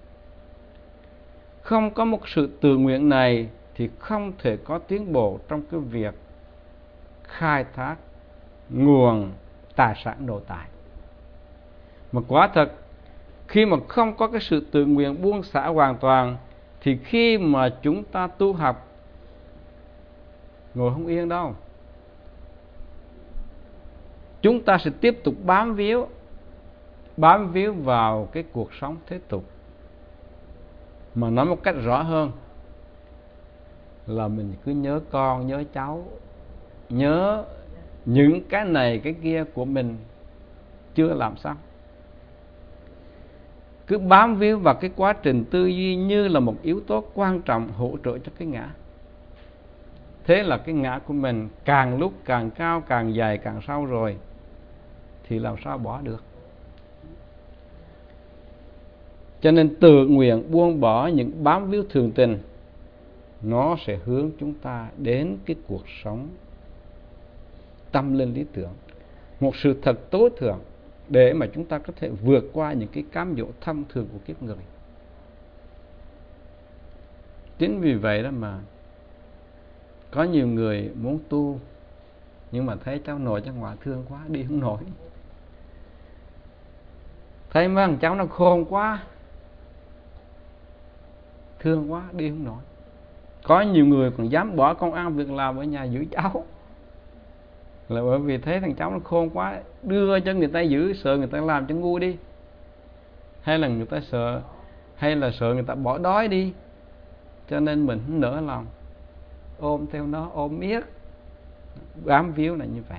Không có một sự tự nguyện này thì không thể có tiến bộ trong cái việc khai thác nguồn tài sản nội tại. Mà quả thật, khi mà không có cái sự tự nguyện buông xả hoàn toàn, thì khi mà chúng ta tu học, ngồi không yên đâu. Chúng ta sẽ tiếp tục bám víu, bám víu vào cái cuộc sống thế tục. Mà nói một cách rõ hơn là mình cứ nhớ con, nhớ cháu, nhớ những cái này cái kia của mình chưa làm xong. Cứ bám víu vào cái quá trình tư duy như là một yếu tố quan trọng hỗ trợ cho cái ngã. Thế là cái ngã của mình càng lúc càng cao, càng dài, càng sâu rồi, thì làm sao bỏ được. Cho nên tự nguyện buông bỏ những bám víu thường tình, nó sẽ hướng chúng ta đến cái cuộc sống tâm linh lý tưởng, một sự thật tối thượng, để mà chúng ta có thể vượt qua những cái cám dỗ thông thường của kiếp người. Chính vì vậy đó mà có nhiều người muốn tu, nhưng mà thấy cháu nội cháu ngoại thương quá, đi không nổi. Thấy mấy thằng cháu nó khôn quá, thương quá, đi không nổi. Có nhiều người còn dám bỏ công ăn việc làm ở nhà giữ cháu, là bởi vì thấy thằng cháu nó khôn quá, đưa cho người ta giữ, sợ người ta làm cho ngu đi, hay là người ta sợ hay là sợ người ta bỏ đói đi. cho nên mình không nỡ lòng ôm theo nó, ôm miết, bám víu là như vậy.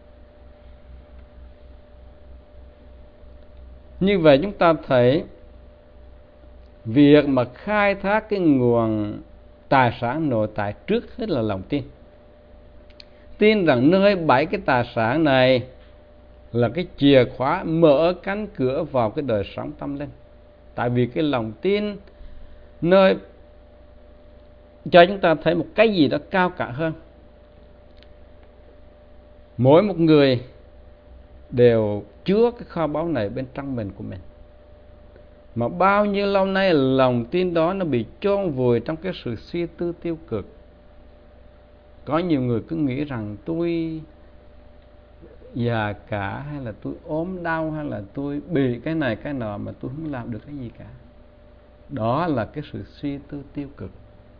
Như vậy chúng ta thấy việc mà khai thác cái nguồn tài sản nội tại trước hết là lòng tin. Tin rằng nơi bảy cái tài sản này là cái chìa khóa mở cánh cửa vào cái đời sống tâm linh. Tại vì cái lòng tin nơi cho chúng ta thấy một cái gì đó cao cả hơn. Mỗi một người đều chứa cái kho báu này bên trong mình của mình. Mà bao nhiêu lâu nay lòng tin đó nó bị chôn vùi trong cái sự suy tư tiêu cực. Có nhiều người cứ nghĩ rằng tôi già cả, hay là tôi ốm đau, hay là tôi bị cái này cái nọ mà tôi không làm được cái gì cả. Đó là cái sự suy tư tiêu cực.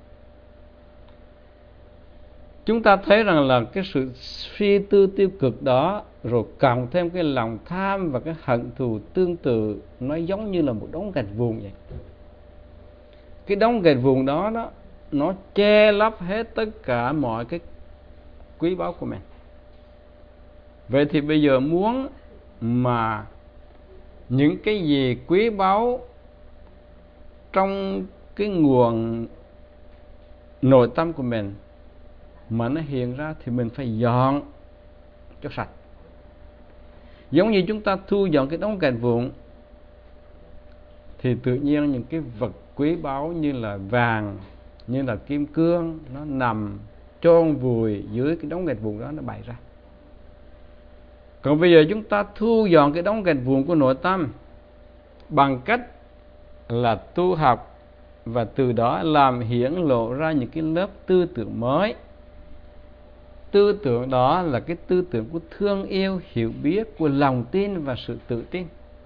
Chúng ta thấy rằng là cái sự suy tư tiêu cực đó, rồi cộng thêm cái lòng tham và cái hận thù tương tự, nó giống như là một đống gạch vụn vậy. Cái đống gạch vụn đó, đó nó che lấp hết tất cả mọi cái quý báu của mình. Vậy thì bây giờ muốn mà những cái gì quý báu trong cái nguồn nội tâm của mình mà nó hiện ra thì mình phải dọn cho sạch. Giống như chúng ta thu dọn cái đống gạch vụn thì tự nhiên những cái vật quý báu như là vàng, như là kim cương, nó nằm chôn vùi dưới cái đống gạch vụn đó, nó bày ra. Còn bây giờ chúng ta thu dọn cái đống gạch vụn của nội tâm bằng cách là tu học, và từ đó làm hiển lộ ra những cái lớp tư tưởng mới. Tư tưởng đó là cái tư tưởng của thương yêu, hiểu biết, của lòng tin và sự tự tin.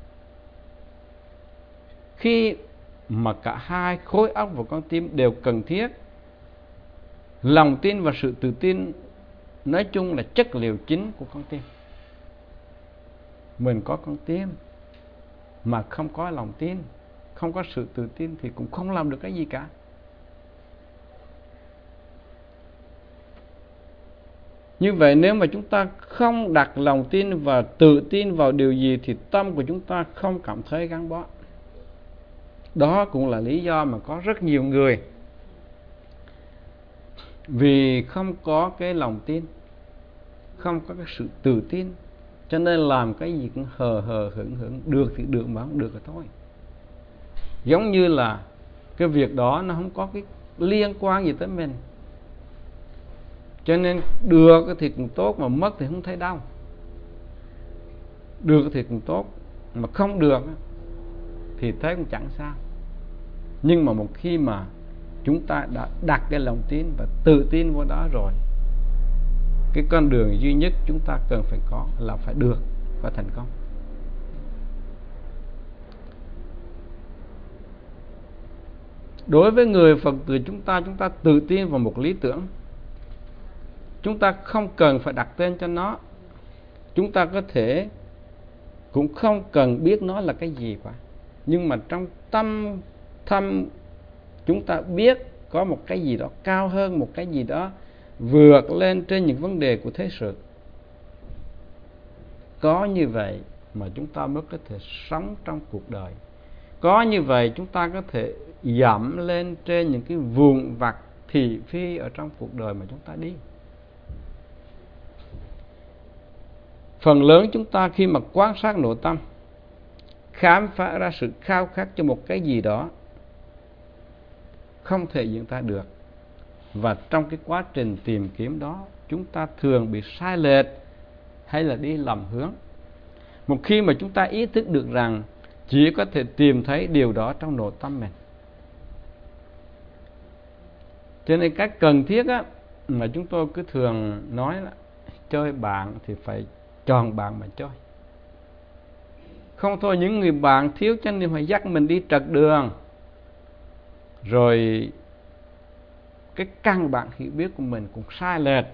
Khi mà cả hai khối óc và con tim đều cần thiết, lòng tin và sự tự tin nói chung là chất liệu chính của con tim. Mình có con tim mà không có lòng tin, không có sự tự tin thì cũng không làm được cái gì cả. Như vậy nếu mà chúng ta không đặt lòng tin và tự tin vào điều gì thì tâm của chúng ta không cảm thấy gắn bó. Đó cũng là lý do mà có rất nhiều người vì không có cái lòng tin, không có cái sự tự tin, cho nên làm cái gì cũng hờ hờ hững hững, được thì được mà không được thì thôi. Giống như là cái việc đó nó không có cái liên quan gì tới mình, cho nên được thì cũng tốt, mà mất thì không thấy đau. Được thì cũng tốt, mà không được thì thấy cũng chẳng sao. Nhưng mà một khi mà chúng ta đã đặt cái lòng tin và tự tin vào đó rồi, cái con đường duy nhất chúng ta cần phải có là phải được và thành công. Đối với người Phật tử chúng ta, chúng ta tự tin vào một lý tưởng. Chúng ta không cần phải đặt tên cho nó. Chúng ta có thể cũng không cần biết nó là cái gì cả. Nhưng mà trong tâm thâm chúng ta biết có một cái gì đó cao hơn, một cái gì đó vượt lên trên những vấn đề của thế sự. Có như vậy mà chúng ta mới có thể sống trong cuộc đời. Có như vậy chúng ta có thể dẫm lên trên những cái vụn vặt thị phi ở trong cuộc đời mà chúng ta đi. Phần lớn chúng ta khi mà quan sát nội tâm, khám phá ra sự khao khát cho một cái gì đó không thể diễn tả được. Và trong cái quá trình tìm kiếm đó, chúng ta thường bị sai lệch hay là đi lầm hướng. Một khi mà chúng ta ý thức được rằng chỉ có thể tìm thấy điều đó trong nội tâm mình. Cho nên cái cần thiết á, mà chúng tôi cứ thường nói là chơi bạn thì phải chọn bạn mà chơi. Không thôi những người bạn thiếu chánh niệm phải dắt mình đi trật đường, rồi cái căn bản hiểu biết của mình cũng sai lệch.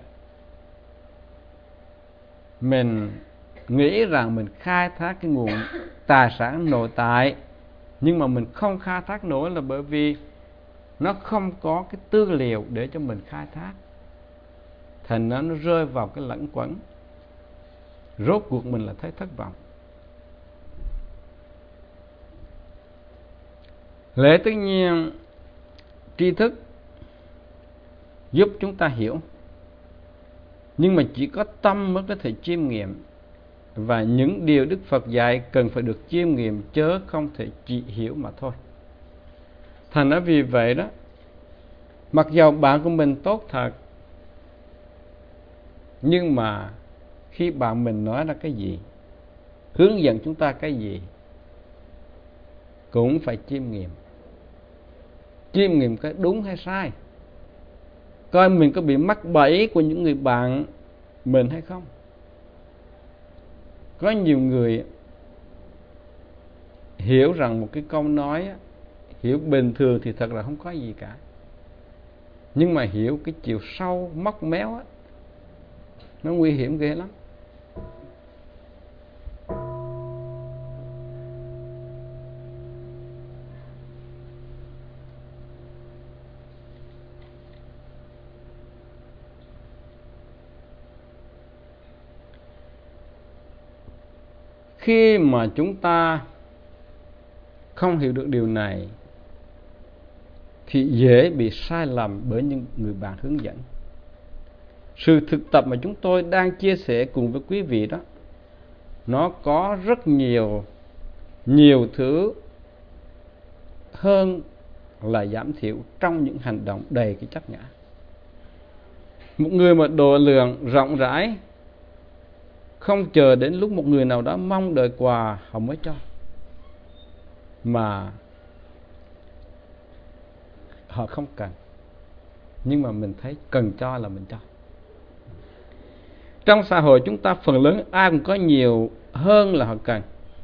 Mình nghĩ rằng mình khai thác cái nguồn tài sản nội tại, nhưng mà mình không khai thác nổi là bởi vì nó không có cái tư liệu để cho mình khai thác, thành nó nó rơi vào cái lẫn quẩn, rốt cuộc mình là thấy thất vọng. Lẽ tất nhiên tri thức giúp chúng ta hiểu, nhưng mà chỉ có tâm mới có thể chiêm nghiệm, và những điều Đức Phật dạy cần phải được chiêm nghiệm, chớ không thể chỉ hiểu mà thôi. Thành ra vì vậy đó, mặc dầu bạn của mình tốt thật, nhưng mà khi bạn mình nói ra cái gì, hướng dẫn chúng ta cái gì, cũng phải chiêm nghiệm. Chiêm nghiệm cái đúng hay sai, coi mình có bị mắc bẫy của những người bạn mình hay không. Có nhiều người hiểu rằng một cái câu nói, hiểu bình thường thì thật là không có gì cả, nhưng mà hiểu cái chiều sâu móc méo á, nó nguy hiểm ghê lắm. Khi mà chúng ta không hiểu được điều này thì dễ bị sai lầm bởi những người bạn hướng dẫn. Sự thực tập mà chúng tôi đang chia sẻ cùng với quý vị đó, nó có rất nhiều nhiều thứ hơn là giảm thiểu trong những hành động đầy cái chấp ngã. Một người mà độ lượng rộng rãi, không chờ đến lúc một người nào đó mong đợi quà họ mới cho, mà họ không cần, nhưng mà mình thấy cần cho là mình cho. Trong xã hội chúng ta phần lớn ai cũng có nhiều hơn là họ cần,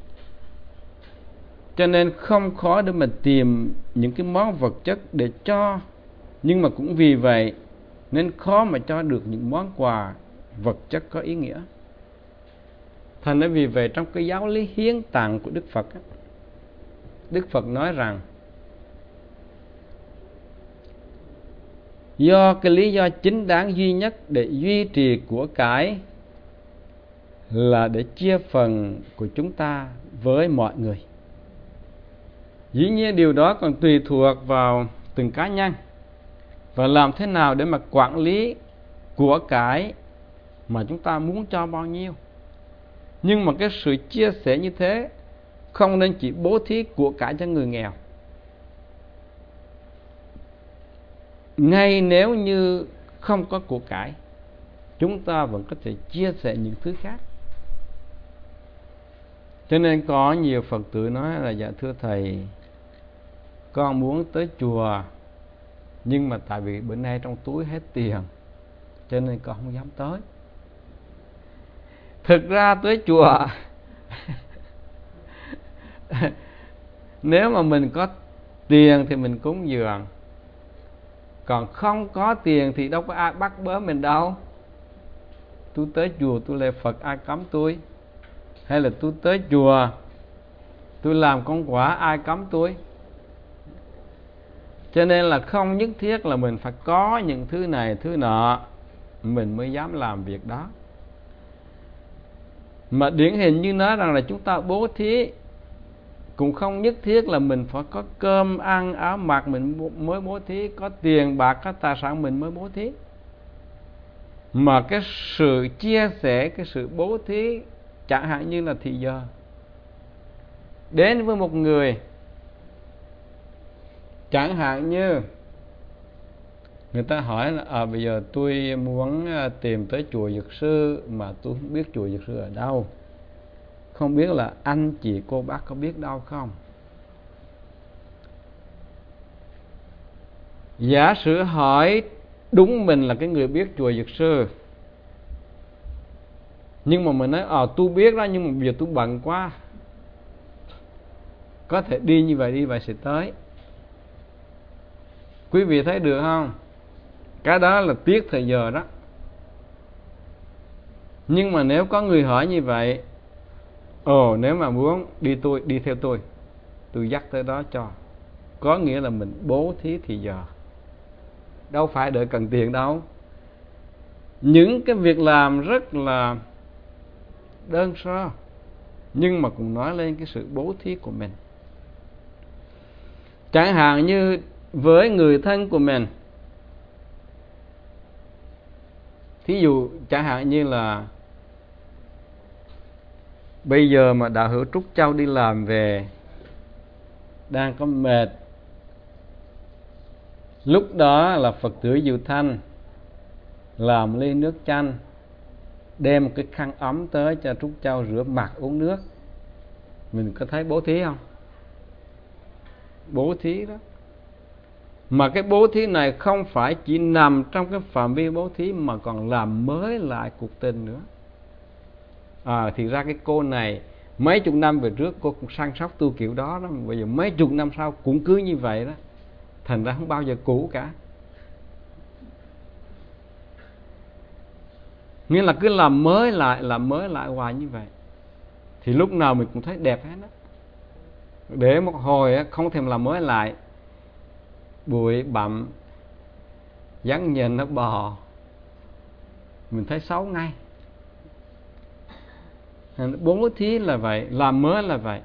cho nên không khó để mình tìm những cái món vật chất để cho, nhưng mà cũng vì vậy nên khó mà cho được những món quà vật chất có ý nghĩa. Thành ra vì vậy trong cái giáo lý hiến tặng của Đức Phật, Đức Phật nói rằng do cái lý do chính đáng duy nhất để duy trì của cải là để chia phần của chúng ta với mọi người. Dĩ nhiên điều đó còn tùy thuộc vào từng cá nhân, và làm thế nào để mà quản lý của cải mà chúng ta muốn cho bao nhiêu. Nhưng mà cái sự chia sẻ như thế không nên chỉ bố thí của cải cho người nghèo. Ngay nếu như không có của cải, chúng ta vẫn có thể chia sẻ những thứ khác. Cho nên có nhiều Phật tử nói là: dạ thưa Thầy, con muốn tới chùa, nhưng mà tại vì bữa nay trong túi hết tiền, cho nên con không dám tới. Thực ra tới chùa nếu mà mình có tiền thì mình cúng dường, còn không có tiền thì đâu có ai bắt bớ mình đâu. Tôi tới chùa tôi lạy Phật, ai cấm tôi? Hay là tôi tới chùa tôi làm công quả, ai cấm tôi? Cho nên là không nhất thiết là mình phải có những thứ này thứ nọ mình mới dám làm việc đó. Mà điển hình như nói rằng là chúng ta bố thí cũng không nhất thiết là mình phải có cơm ăn áo mặc mình mới bố thí, có tiền bạc có tài sản mình mới bố thí. Mà cái sự chia sẻ, cái sự bố thí, chẳng hạn như là thì giờ đến với một người, chẳng hạn như người ta hỏi là à, bây giờ tôi muốn tìm tới chùa Dược Sư mà tôi không biết chùa Dược Sư ở đâu, không biết là anh chị cô bác có biết đâu không. Giả sử hỏi đúng mình là cái người biết chùa Dược Sư, nhưng mà mình nói ờ à, tôi biết đó, nhưng mà bây giờ tôi bận quá, có thể đi như vậy đi vậy sẽ tới. Quý vị thấy được không? Cái đó là tiếc thời giờ đó. Nhưng mà nếu có người hỏi như vậy, ồ nếu mà muốn đi tôi đi theo tôi tôi dắt tới đó cho, có nghĩa là mình bố thí thì giờ, đâu phải đợi cần tiền đâu. Những cái việc làm rất là đơn sơ nhưng mà cũng nói lên cái sự bố thí của mình. Chẳng hạn như với người thân của mình, thí dụ chẳng hạn như là bây giờ mà đạo hữu Trúc Châu đi làm về đang có mệt, lúc đó là Phật tử Diệu Thanh làm ly nước chanh, đem một cái khăn ấm tới cho Trúc Châu rửa mặt uống nước, mình có thấy bố thí không? Bố thí đó. Mà cái bố thí này không phải chỉ nằm trong cái phạm vi bố thí mà còn làm mới lại cuộc tình nữa. À, thì ra cái cô này mấy chục năm về trước cô cũng săn sóc tu kiểu đó đó, bây giờ mấy chục năm sau cũng cứ như vậy đó, thành ra không bao giờ cũ cả. Nghĩa là cứ làm mới lại, làm mới lại hoài như vậy, thì lúc nào mình cũng thấy đẹp hết đó. Để một hồi không thèm làm mới lại, bụi bặm, dáng nhìn nó bò, mình thấy xấu ngay. Bố thí là vậy, làm mới là vậy.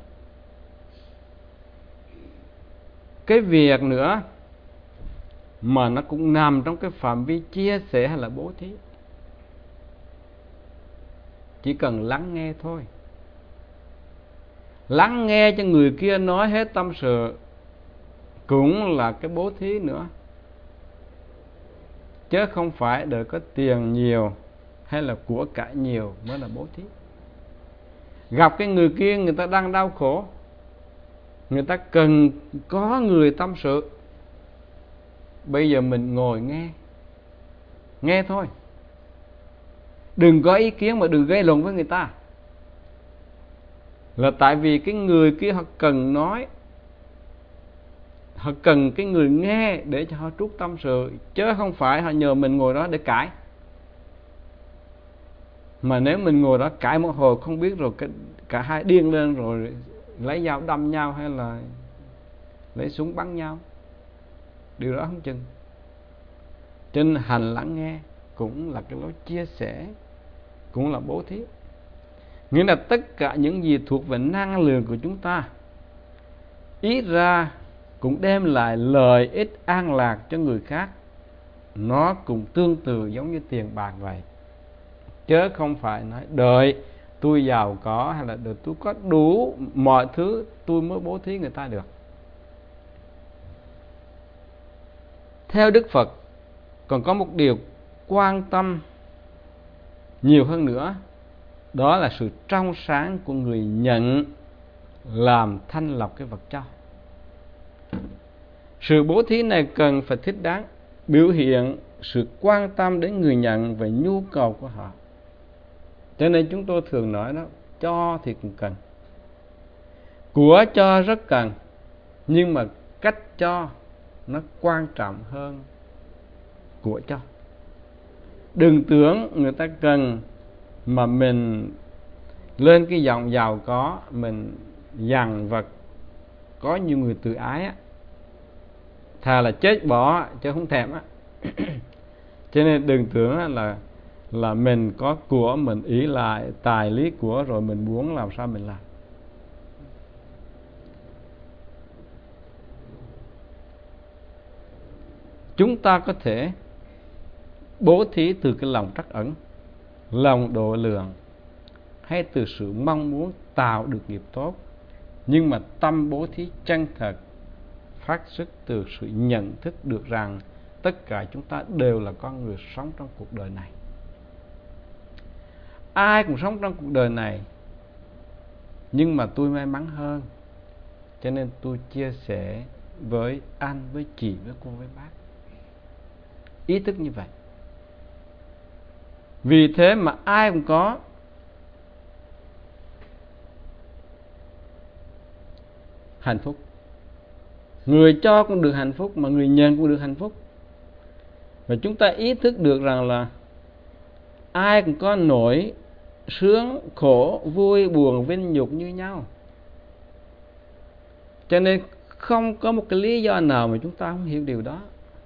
Cái việc nữa mà nó cũng nằm trong cái phạm vi chia sẻ hay là bố thí, chỉ cần lắng nghe thôi. Lắng nghe cho người kia nói hết tâm sự cũng là cái bố thí nữa, chứ không phải đợi có tiền nhiều hay là của cải nhiều mới là bố thí. Gặp cái người kia người ta đang đau khổ, người ta cần có người tâm sự, bây giờ mình ngồi nghe, nghe thôi, đừng có ý kiến mà đừng gây lộn với người ta. Là tại vì cái người kia họ cần nói, họ cần cái người nghe để cho họ trút tâm sự, chứ không phải họ nhờ mình ngồi đó để cãi. Mà nếu mình ngồi đó cãi một hồi không biết rồi cả hai điên lên rồi lấy dao đâm nhau hay là lấy súng bắn nhau, điều đó không chừng. Cho nên hành lắng nghe cũng là cái lối chia sẻ, cũng là bố thí. Nghĩa là tất cả những gì thuộc về năng lượng của chúng ta, ít ra cũng đem lại lợi ích an lạc cho người khác. Nó cũng tương tự giống như tiền bạc vậy, chứ không phải nói đợi tôi giàu có hay là đợi tôi có đủ mọi thứ tôi mới bố thí người ta được. Theo Đức Phật còn có một điều quan tâm nhiều hơn nữa, đó là sự trong sáng của người nhận làm thanh lọc cái vật cho. Sự bố thí này cần phải thích đáng, biểu hiện sự quan tâm đến người nhận về nhu cầu của họ. Cho nên chúng tôi thường nói đó, cho thì cũng cần, của cho rất cần, nhưng mà cách cho nó quan trọng hơn của cho. Đừng tưởng người ta cần mà mình lên cái giọng giàu có, mình dằn vật. Có nhiều người tự ái á, thà là chết bỏ chứ không thèm á. Cho nên đừng tưởng là là mình có của, mình ý lại tài lý của rồi mình muốn làm sao mình làm. Chúng ta có thể bố thí từ cái lòng trắc ẩn, lòng độ lượng, hay từ sự mong muốn tạo được nghiệp tốt, nhưng mà tâm bố thí chân thật phát xuất từ sự nhận thức được rằng tất cả chúng ta đều là con người sống trong cuộc đời này. Ai cũng sống trong cuộc đời này, nhưng mà tôi may mắn hơn, cho nên tôi chia sẻ với anh, với chị, với cô, với bác. Ý thức như vậy. Vì thế mà ai cũng có hạnh phúc. Người cho cũng được hạnh phúc, mà người nhận cũng được hạnh phúc. Và chúng ta ý thức được rằng là ai cũng có nỗi sướng, khổ, vui, buồn, vinh nhục như nhau. Cho nên không có một cái lý do nào mà chúng ta không hiểu điều đó.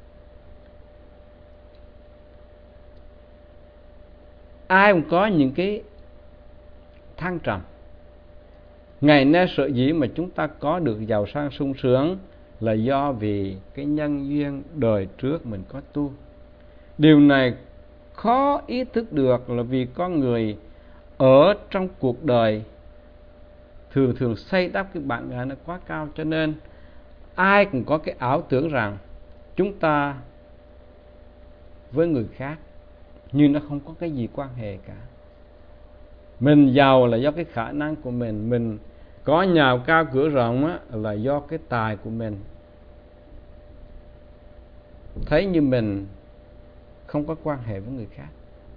Ai cũng có những cái thăng trầm. Ngày nay sở dĩ mà chúng ta có được giàu sang sung sướng là do vì cái nhân duyên đời trước mình có tu. Điều này khó ý thức được là vì con người ở trong cuộc đời thường thường xây đắp cái bản ngã nó quá cao, cho nên ai cũng có cái ảo tưởng rằng chúng ta với người khác nhưng nó không có cái gì quan hệ cả. Mình giàu là do cái khả năng của mình, mình có nhà cao cửa rộng á, là do cái tài của mình. Thấy như mình không có quan hệ với người khác,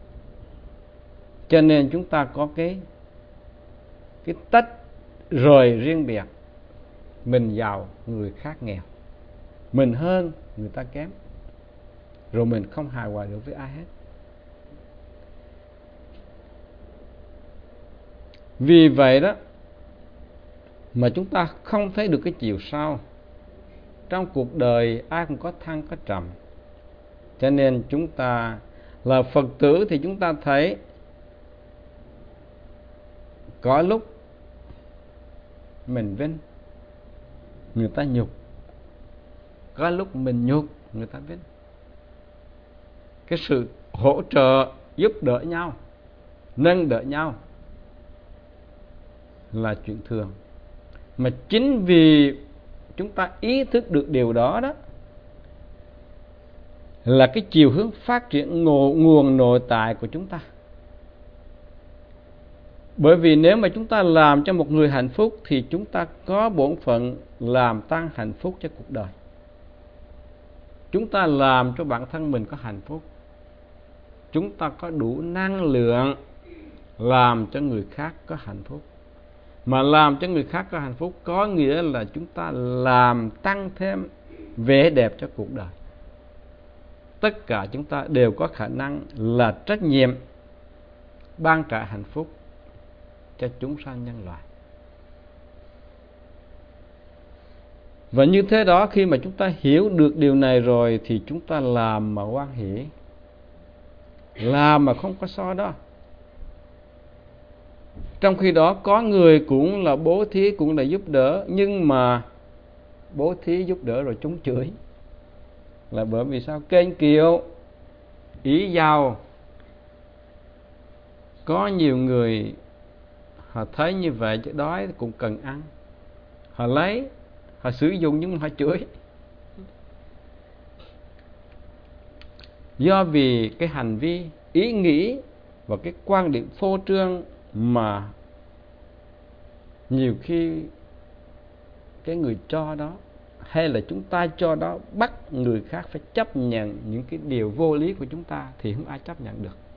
cho nên chúng ta có cái cái tách rời riêng biệt. Mình giàu, người khác nghèo, mình hơn, người ta kém, rồi mình không hài hòa được với ai hết. Vì vậy đó mà chúng ta không thấy được cái chiều sâu. Trong cuộc đời ai cũng có thăng có trầm, cho nên chúng ta là Phật tử thì chúng ta thấy có lúc mình vinh, người ta nhục, có lúc mình nhục, người ta vinh. Cái sự hỗ trợ giúp đỡ nhau, nâng đỡ nhau là chuyện thường. Mà chính vì chúng ta ý thức được điều đó đó là cái chiều hướng phát triển nguồn nội tại của chúng ta. Bởi vì nếu mà chúng ta làm cho một người hạnh phúc thì chúng ta có bổn phận làm tăng hạnh phúc cho cuộc đời. Chúng ta làm cho bản thân mình có hạnh phúc, chúng ta có đủ năng lượng làm cho người khác có hạnh phúc. Mà làm cho người khác có hạnh phúc có nghĩa là chúng ta làm tăng thêm vẻ đẹp cho cuộc đời. Tất cả chúng ta đều có khả năng là trách nhiệm ban trả hạnh phúc cho chúng sanh nhân loại. Và như thế đó, khi mà chúng ta hiểu được điều này rồi thì chúng ta làm mà hoan hỷ, làm mà không có so đó. Trong khi đó có người cũng là bố thí, cũng là giúp đỡ, nhưng mà bố thí giúp đỡ rồi chúng chửi. Là bởi vì sao? Kênh kiệu, ý giàu. Có nhiều người họ thấy như vậy chứ đói cũng cần ăn, họ lấy, họ sử dụng nhưng mà họ chửi. Do vì cái hành vi, ý nghĩ và cái quan điểm phô trương mà nhiều khi cái người cho đó hay là chúng ta cho đó bắt người khác phải chấp nhận những cái điều vô lý của chúng ta thì không ai chấp nhận được.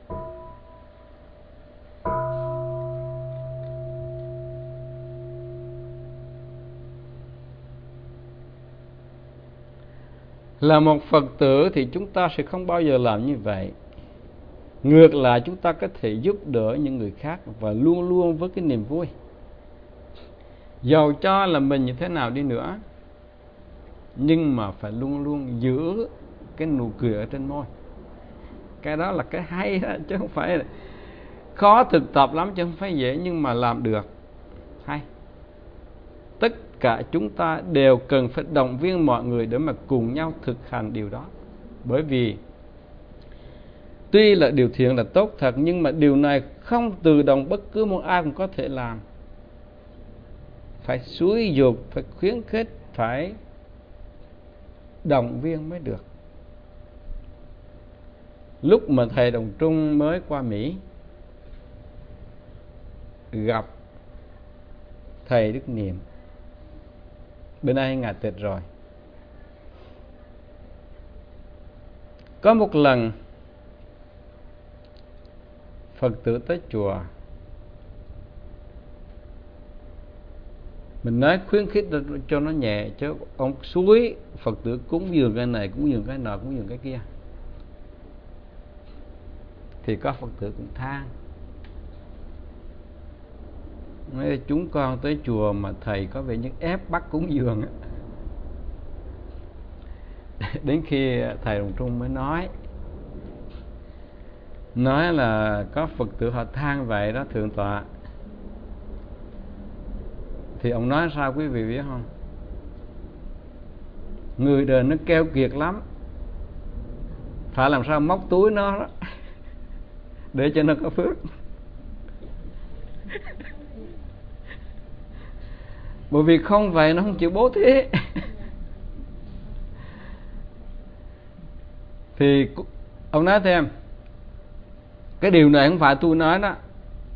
Là một Phật tử thì chúng ta sẽ không bao giờ làm như vậy. Ngược lại, chúng ta có thể giúp đỡ những người khác và luôn luôn với cái niềm vui. Dầu cho là mình như thế nào đi nữa, nhưng mà phải luôn luôn giữ cái nụ cười ở trên môi. Cái đó là cái hay đó, chứ không phải là khó thực tập lắm, chứ không phải dễ, nhưng mà làm được hay. Tất cả chúng ta đều cần phải động viên mọi người để mà cùng nhau thực hành điều đó. Bởi vì tuy là điều thiện là tốt thật, nhưng mà điều này không tự động bất cứ một ai cũng có thể làm. Phải xúi giục, phải khuyến khích, phải động viên mới được. Lúc mà thầy Đồng Trung mới qua Mỹ gặp thầy Đức Niệm, bên đây ngài tịch rồi. Có một lần Phật tử tới chùa, mình nói khuyến khích cho nó nhẹ, chứ ông suối Phật tử cúng dường cái này, cúng dường cái nọ, cúng dường cái kia, thì có Phật tử cũng than: chúng con tới chùa mà thầy có vẻ như ép bắt cúng dường. Đến khi thầy Đồng Trung mới nói nói là có Phật tử họ than vậy đó thượng tọa. Thì ông nói sao quý vị biết không? Người đời nó keo kiệt lắm, phải làm sao móc túi nó đó để cho nó có phước. Bởi vì không vậy nó không chịu bố thí. Thì ông nói thêm, cái điều này không phải tôi nói đó,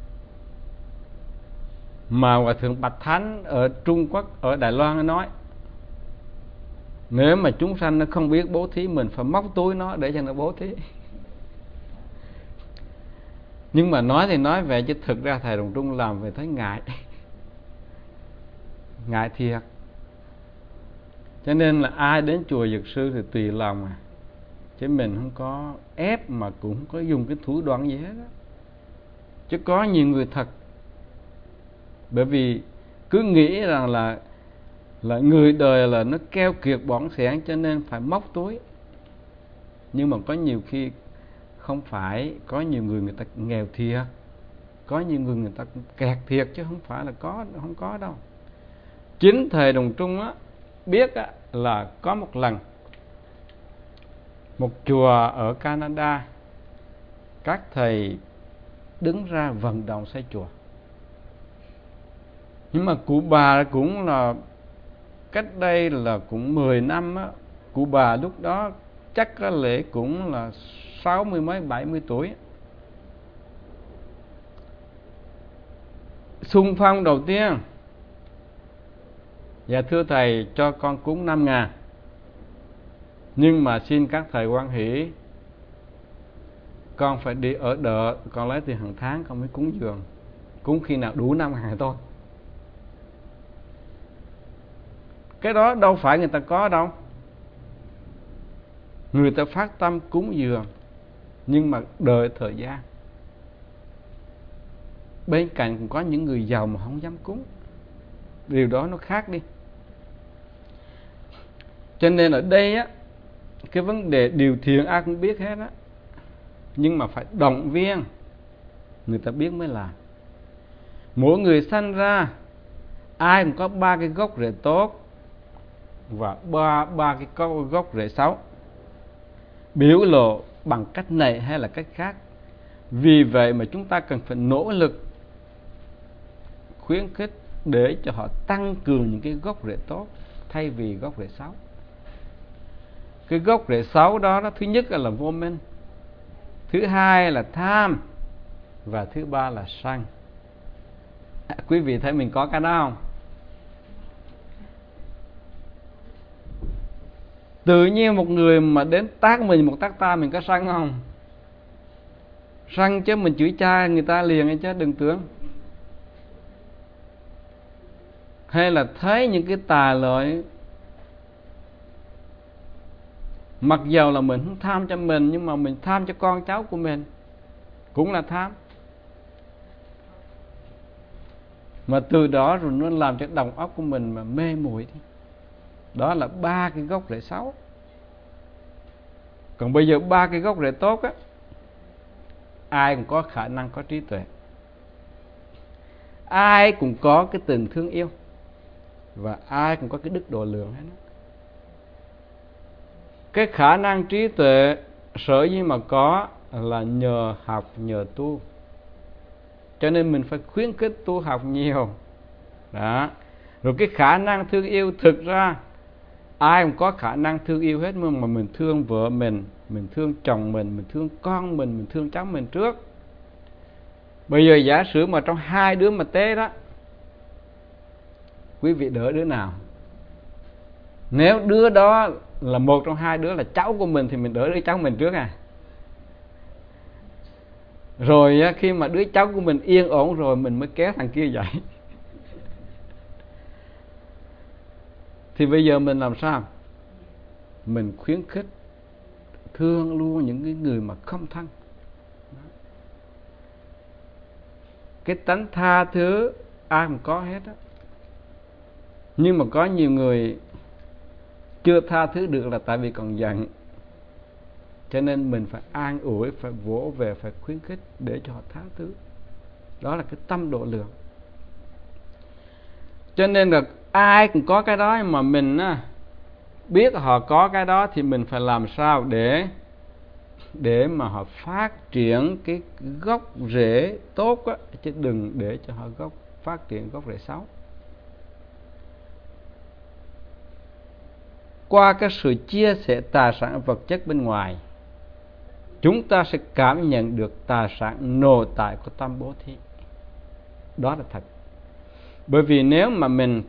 mà Hòa Thượng Bạch Thánh ở Trung Quốc, ở Đài Loan nói, nếu mà chúng sanh nó không biết bố thí, mình phải móc túi nó để cho nó bố thí. Nhưng mà nói thì nói vậy chứ thực ra thầy Đồng Trung làm về thấy ngại. Ngại thiệt. Cho nên là ai đến chùa Dược Sư thì tùy lòng à, chứ mình không có ép, mà cũng không có dùng cái thủ đoạn gì hết đó. Chứ có nhiều người thật, bởi vì cứ nghĩ rằng là là người đời là nó keo kiệt bỏng sẻn cho nên phải móc túi. Nhưng mà có nhiều khi không phải, có nhiều người người ta nghèo thiệt, có nhiều người người ta kẹt thiệt, chứ không phải là có không có đâu. Chính thầy Đồng Trung á biết á, là có một lần một chùa ở Canada, các thầy đứng ra vận động xây chùa. Nhưng mà cụ bà cũng là cách đây là cũng mười năm á, cụ bà lúc đó chắc có lẽ cũng là sáu mươi mấy bảy mươi tuổi. Xung phong đầu tiên, dạ thưa thầy cho con cúng năm ngàn, nhưng mà xin các thầy hoan hỷ, con phải đi ở đợ, con lấy tiền hàng tháng con mới cúng dường, cúng khi nào đủ năm ngàn thôi. Cái đó đâu phải người ta có đâu. Người ta phát tâm cúng dường, nhưng mà đợi thời gian. Bên cạnh cũng có những người giàu mà không dám cúng, điều đó nó khác đi. Cho nên ở đây á, cái vấn đề điều thiện ai cũng biết hết á, nhưng mà phải động viên người ta biết mới làm. Mỗi người sanh ra ai cũng có ba cái gốc rễ tốt và ba ba cái gốc rễ xấu, biểu lộ bằng cách này hay là cách khác. Vì vậy mà chúng ta cần phải nỗ lực khuyến khích để cho họ tăng cường những cái gốc rễ tốt thay vì gốc rễ xấu. Cái gốc rễ xấu đó, đó thứ nhất là vô minh, thứ hai là tham, và thứ ba là sân. À, quý vị thấy mình có cái đó không? Tự nhiên một người mà đến tác mình một tác ta, mình có sân không? Sân chứ, mình chửi cha người ta liền ấy chứ, đừng tưởng. Hay là thấy những cái tà lợi, mặc dầu là mình không tham cho mình, nhưng mà mình tham cho con cháu của mình, cũng là tham. Mà từ đó rồi nó làm cho đầu óc của mình mà mê muội. Đó là ba cái gốc rễ xấu. Còn bây giờ ba cái gốc rễ tốt á, ai cũng có khả năng có trí tuệ, ai cũng có cái tình thương yêu, và ai cũng có cái đức độ lượng hết. Cái khả năng trí tuệ sở dĩ mà có là nhờ học, nhờ tu. Cho nên mình phải khuyến khích tu học nhiều. Đó. Rồi cái khả năng thương yêu, thực ra ai cũng có khả năng thương yêu hết, mà mình thương vợ mình, mình thương chồng mình, mình thương con mình, mình thương cháu mình trước. Bây giờ giả sử mà trong hai đứa mà tế đó, quý vị đỡ đứa nào? Nếu đứa đó là một trong hai đứa là cháu của mình thì mình đỡ đứa cháu mình trước à. Rồi khi mà đứa cháu của mình yên ổn rồi mình mới kéo thằng kia dậy. Thì bây giờ mình làm sao? Mình khuyến khích thương luôn những cái người mà không thân. Cái tánh tha thứ ai cũng có hết á. Nhưng mà có nhiều người chưa tha thứ được là tại vì còn giận. Cho nên mình phải an ủi, phải vỗ về, phải khuyến khích để cho họ tha thứ. Đó là cái tâm độ lượng. Cho nên là ai cũng có cái đó, mà mình á, biết họ có cái đó thì mình phải làm sao để để mà họ phát triển cái gốc rễ tốt á, chứ đừng để cho họ gốc phát triển gốc rễ xấu. Qua cái sự chia sẻ tài sản vật chất bên ngoài, chúng ta sẽ cảm nhận được tài sản nội tại của tâm bố thí. Đó là thật. Bởi vì nếu mà mình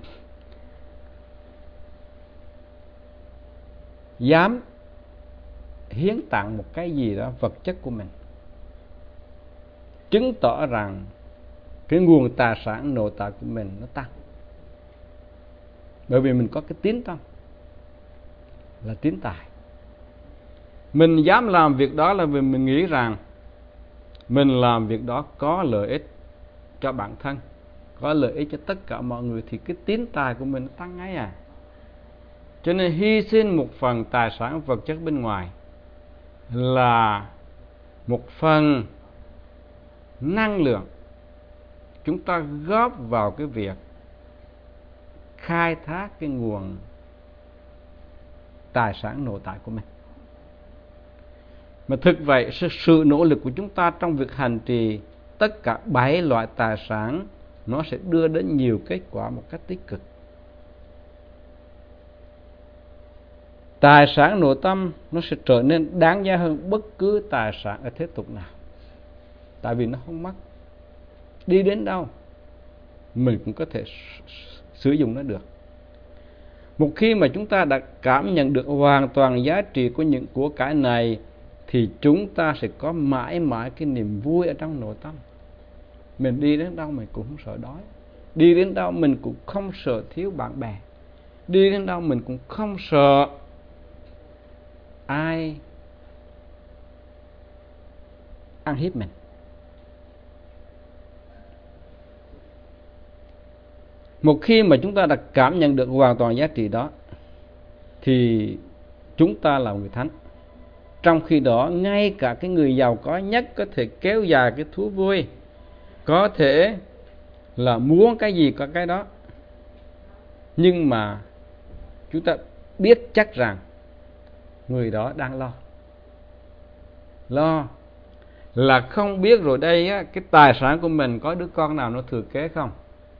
dám hiến tặng một cái gì đó vật chất của mình, chứng tỏ rằng cái nguồn tài sản nội tại của mình nó tăng. Bởi vì mình có cái tín tâm là tín tài. Mình dám làm việc đó là vì mình nghĩ rằng mình làm việc đó có lợi ích cho bản thân, có lợi ích cho tất cả mọi người, thì cái tín tài của mình nó tăng ngay à. Cho nên hy sinh một phần tài sản vật chất bên ngoài là một phần năng lượng chúng ta góp vào cái việc khai thác cái nguồn tài sản nội tại của mình. Mà thực vậy, sự nỗ lực của chúng ta trong việc hành trì tất cả bảy loại tài sản nó sẽ đưa đến nhiều kết quả một cách tích cực. Tài sản nội tâm nó sẽ trở nên đáng giá hơn bất cứ tài sản ở thế tục nào. Tại vì nó không mất. Đi đến đâu mình cũng có thể sử dụng nó được. Một khi mà chúng ta đã cảm nhận được hoàn toàn giá trị của những của cải này, thì chúng ta sẽ có mãi mãi cái niềm vui ở trong nội tâm. Mình đi đến đâu mình cũng không sợ đói, đi đến đâu mình cũng không sợ thiếu bạn bè, đi đến đâu mình cũng không sợ ai ăn hiếp mình. Một khi mà chúng ta đã cảm nhận được hoàn toàn giá trị đó, thì chúng ta là người thánh. Trong khi đó, ngay cả cái người giàu có nhất có thể kéo dài cái thú vui, có thể là muốn cái gì có cái đó, nhưng mà chúng ta biết chắc rằng người đó đang lo. Lo là không biết rồi đây á, cái tài sản của mình có đứa con nào nó thừa kế không.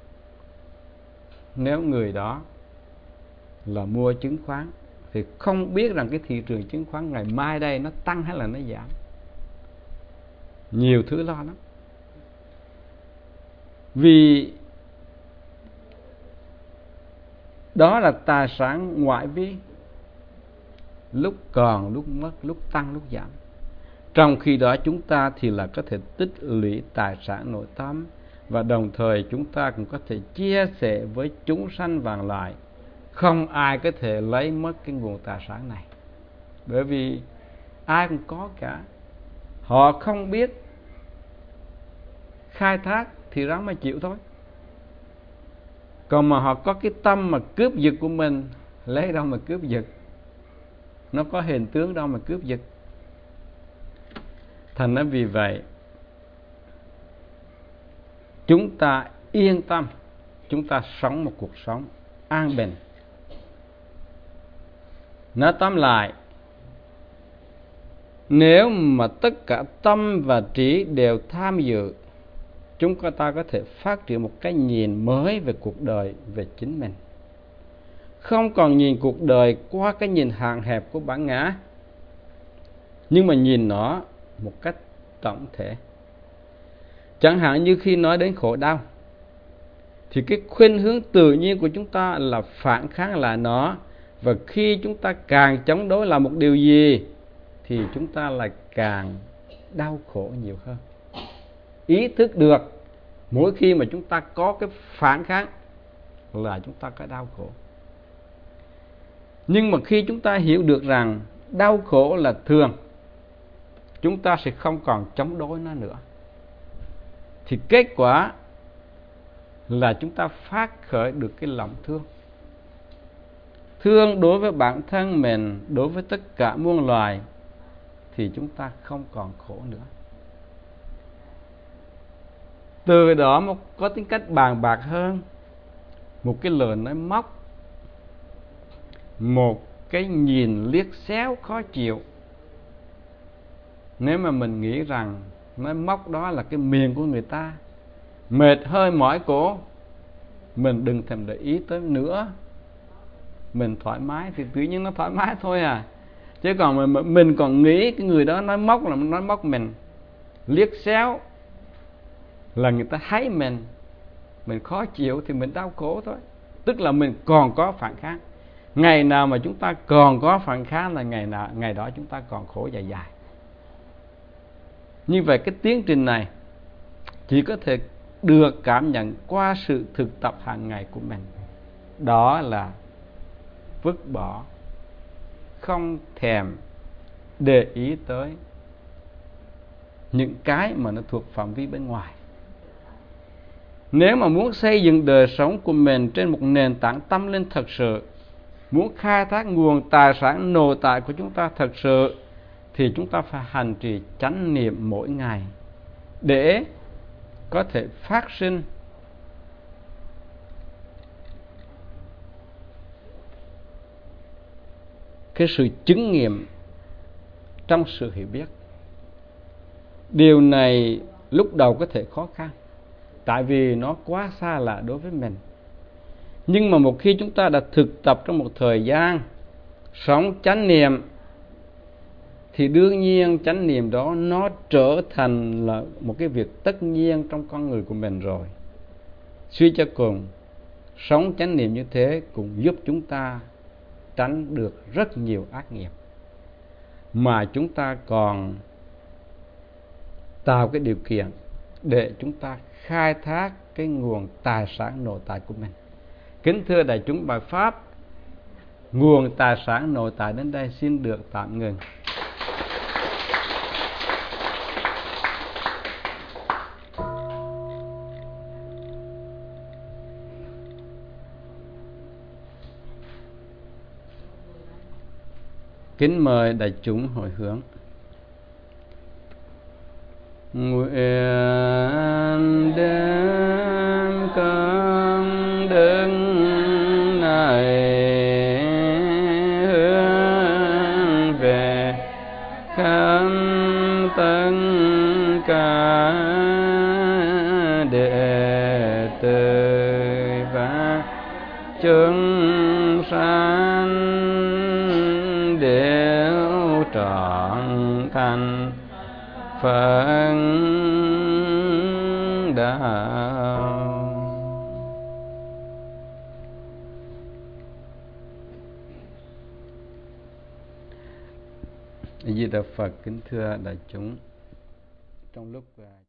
Nếu người đó là mua chứng khoán thì không biết rằng cái thị trường chứng khoán ngày mai đây nó tăng hay là nó giảm. Nhiều thứ lo lắm. Vì đó là tài sản ngoại vi, lúc còn, lúc mất, lúc tăng, lúc giảm. Trong khi đó chúng ta thì là có thể tích lũy tài sản nội tâm, và đồng thời chúng ta cũng có thể chia sẻ với chúng sanh vạn loại. Không ai có thể lấy mất cái nguồn tài sản này, bởi vì ai cũng có cả. Họ không biết khai thác thì ráng mà chịu thôi. Còn mà họ có cái tâm mà cướp giật của mình, lấy đâu mà cướp giật. Nó có hình tướng đâu mà cướp giật. Thành ra vì vậy, chúng ta yên tâm, chúng ta sống một cuộc sống an bình. Nói tóm lại, nếu mà tất cả tâm và trí đều tham dự, chúng ta có thể phát triển một cái nhìn mới về cuộc đời, về chính mình. Không còn nhìn cuộc đời qua cái nhìn hạn hẹp của bản ngã, nhưng mà nhìn nó một cách tổng thể. Chẳng hạn như khi nói đến khổ đau, thì cái khuynh hướng tự nhiên của chúng ta là phản kháng lại nó. Và khi chúng ta càng chống đối lại một điều gì, thì chúng ta lại càng đau khổ nhiều hơn. Ý thức được mỗi khi mà chúng ta có cái phản kháng là chúng ta có đau khổ. Nhưng mà khi chúng ta hiểu được rằng đau khổ là thường, chúng ta sẽ không còn chống đối nó nữa. Thì kết quả là chúng ta phát khởi được cái lòng thương. thương đối với bản thân mình, đối với tất cả muôn loài, thì chúng ta không còn khổ nữa. Từ đó mà có tính cách bàn bạc hơn, một cái lời nói móc, một cái nhìn liếc xéo khó chịu, nếu mà mình nghĩ rằng nói móc đó là cái miệng của người ta, mệt hơi mỏi cổ, mình đừng thèm để ý tới nữa. Mình thoải mái thì tự nhiên nó thoải mái thôi à. Chứ còn mình, mình còn nghĩ cái người đó nói móc là nói móc mình, liếc xéo là người ta thấy mình, mình khó chịu thì mình đau khổ thôi. Tức là mình còn có phản kháng. Ngày nào mà chúng ta còn có phản kháng là ngày nào ngày đó chúng ta còn khổ dài dài. Như vậy cái tiến trình này chỉ có thể được cảm nhận qua sự thực tập hàng ngày của mình. Đó là vứt bỏ, không thèm để ý tới những cái mà nó thuộc phạm vi bên ngoài. Nếu mà muốn xây dựng đời sống của mình trên một nền tảng tâm linh thật sự, muốn khai thác nguồn tài sản nội tại của chúng ta thật sự, thì chúng ta phải hành trì chánh niệm mỗi ngày để có thể phát sinh cái sự chứng nghiệm trong sự hiểu biết. Điều này lúc đầu có thể khó khăn, tại vì nó quá xa lạ đối với mình. Nhưng mà một khi chúng ta đã thực tập trong một thời gian sống chánh niệm, thì đương nhiên chánh niệm đó nó trở thành là một cái việc tất nhiên trong con người của mình rồi. Suy cho cùng, sống chánh niệm như thế cũng giúp chúng ta tránh được rất nhiều ác nghiệp, mà chúng ta còn tạo cái điều kiện để chúng ta khai thác cái nguồn tài sản nội tại của mình. Kính thưa đại chúng bài pháp, nguồn tài sản nội tại đến đây xin được tạm ngừng. Kính mời đại chúng hồi hướng. Nguyện đem công đức này hướng về khắp tất cả đệ tử và chúng sanh đều trọn thành Phật đạo. A Di Đà Phật. Kính thưa đại chúng, trong lúc